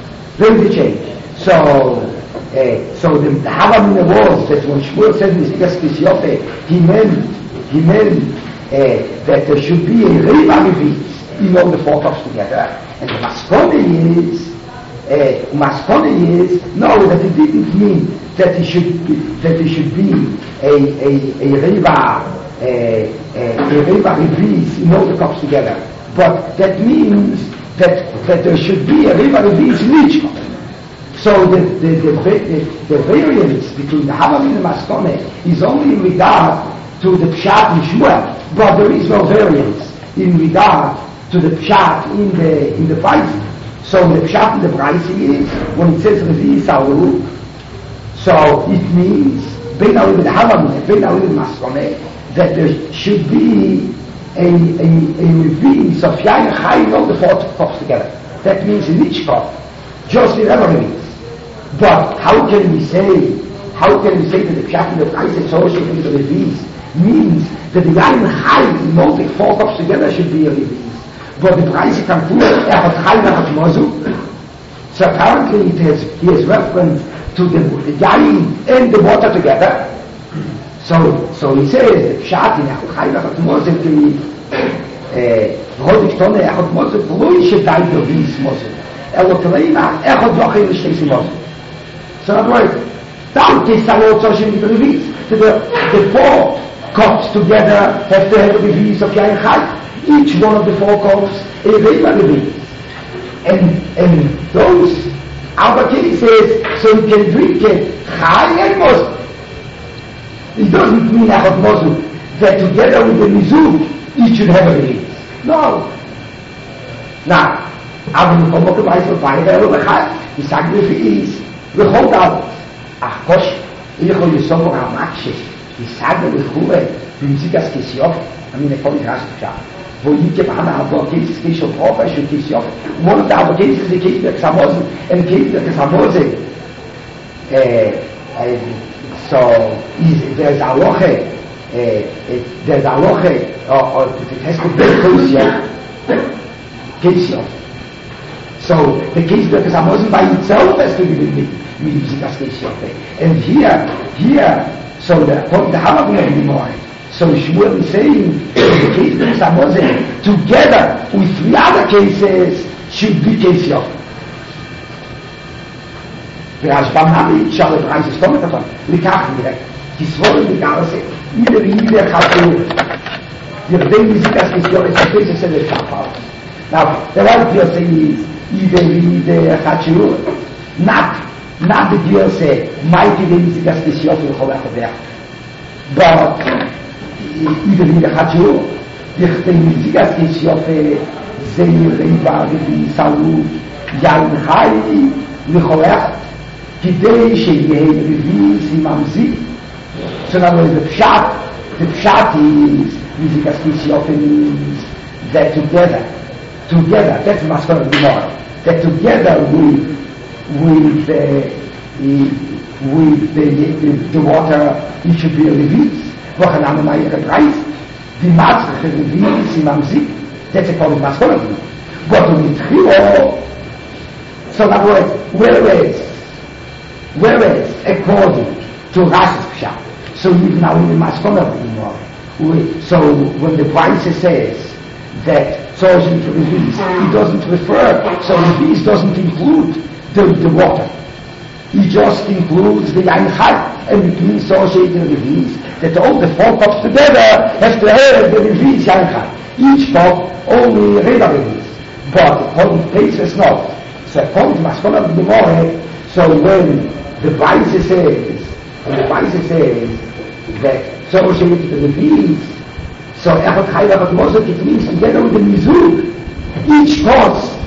So the Havamina was that when Shmuel said Nizikas Kisyofe, he meant that there should be a Reba Revis in all the 4 cups together. And the Maskone is no, that it didn't mean that it should be a Reba revis in all the cups together. But that means that there should be a Reba revis in each cup. So the variance between the Havamim and Maskone is only in regard to the Pshat in Shmuel, but there is no variance in regard to the Pshat in the price. So the Pshat in the price is, when it says Revi Sauru, so it means, Beinalim and Havamim, Beinalim and Maskone, that there should be a revis of Yain Chai in all the 4 cups together. That means in each cup, just in every revis. But how can we say How can you say that the pshat in the price associated with the Levi's means that the Yain Chai, multi four cups together, should be a Levi's? But the price can put Echad Chai Echad Mozu. So apparently he has reference to the Yain and the water together. So he says that pshat in Echad Chai Echad Mozu Rodik Tone Echad Mozu V'loi Shedai Levi's Mozu Elo Teleina Echad Yochei L'Shteisi Mozu. So in other words, that is also with the Levi's. The four cups together have to have the Levi's of Yain Chai. Each one of the four cups is a regular Levi's. And those other cases, so you can drink it Chai and Mozu. It doesn't mean Echad Mozu that together with the Mizuk each should have a Levi's. No. Now, aber wir kommen auch weiß von beide oder Chai. Ich sage mir für ist, wir holen alles. Ach Kosch, ich habe jetzt so am Maxis. Ich sage mir Ruhe, wie sie das Kissiof, an meine Freunde hast gesagt. Wo ich gewann habe, gibt es Kissiof Profisch und Kissiof. Und da aber gibt es die Kinder Xamosen, und Kinder Xamose. So, there's a loche, it has to be Kissiof. So, the Kissiof Xamosen by itself has to be and here, so the Hamabner anymore. So Shmuel is saying the case of Samozeh together with three other cases should be case of. Whereas Bamnabi shall the price is coming upon. We can't direct. He's swollen the Garse. Either has to. Your day is as is your expectations and the Chapal. Now, the right here says either Hachur, not the deal say, mighty the music as the Shiof will hold out there. But even in the Hachur, the music as the Shiof, Zeir, Reiva, the Salu, Yain Chai, Licholech, Kidei, Sheyeh, Revis, Imamzi. So now the Pshat is music as the Shiof means that together, that's the Maskor of the Gemara, that together with the water, it should be a Levi's. Wochename Meier Preis. Die Matzche Levi's im Amzik. That's a called masculinity. But on the trio, so in other words, whereas according to Rashi's Pshat, so even now in the masculinity anymore. So when the Preis says that Tzorchen to Levi's, it doesn't refer, so Levi's doesn't include the water. He just includes the Yain Chai, and it means associated Levi's, that all the four cups together have to have the Levi's Yain Chai. Each cup only Reba Levi's, but according to Pesach not. So according to Maskona of the Gemara, so when the Beise says that associated the Levi's, so Echad Chai Echad Mozu, it means together with the Mizuk, each cost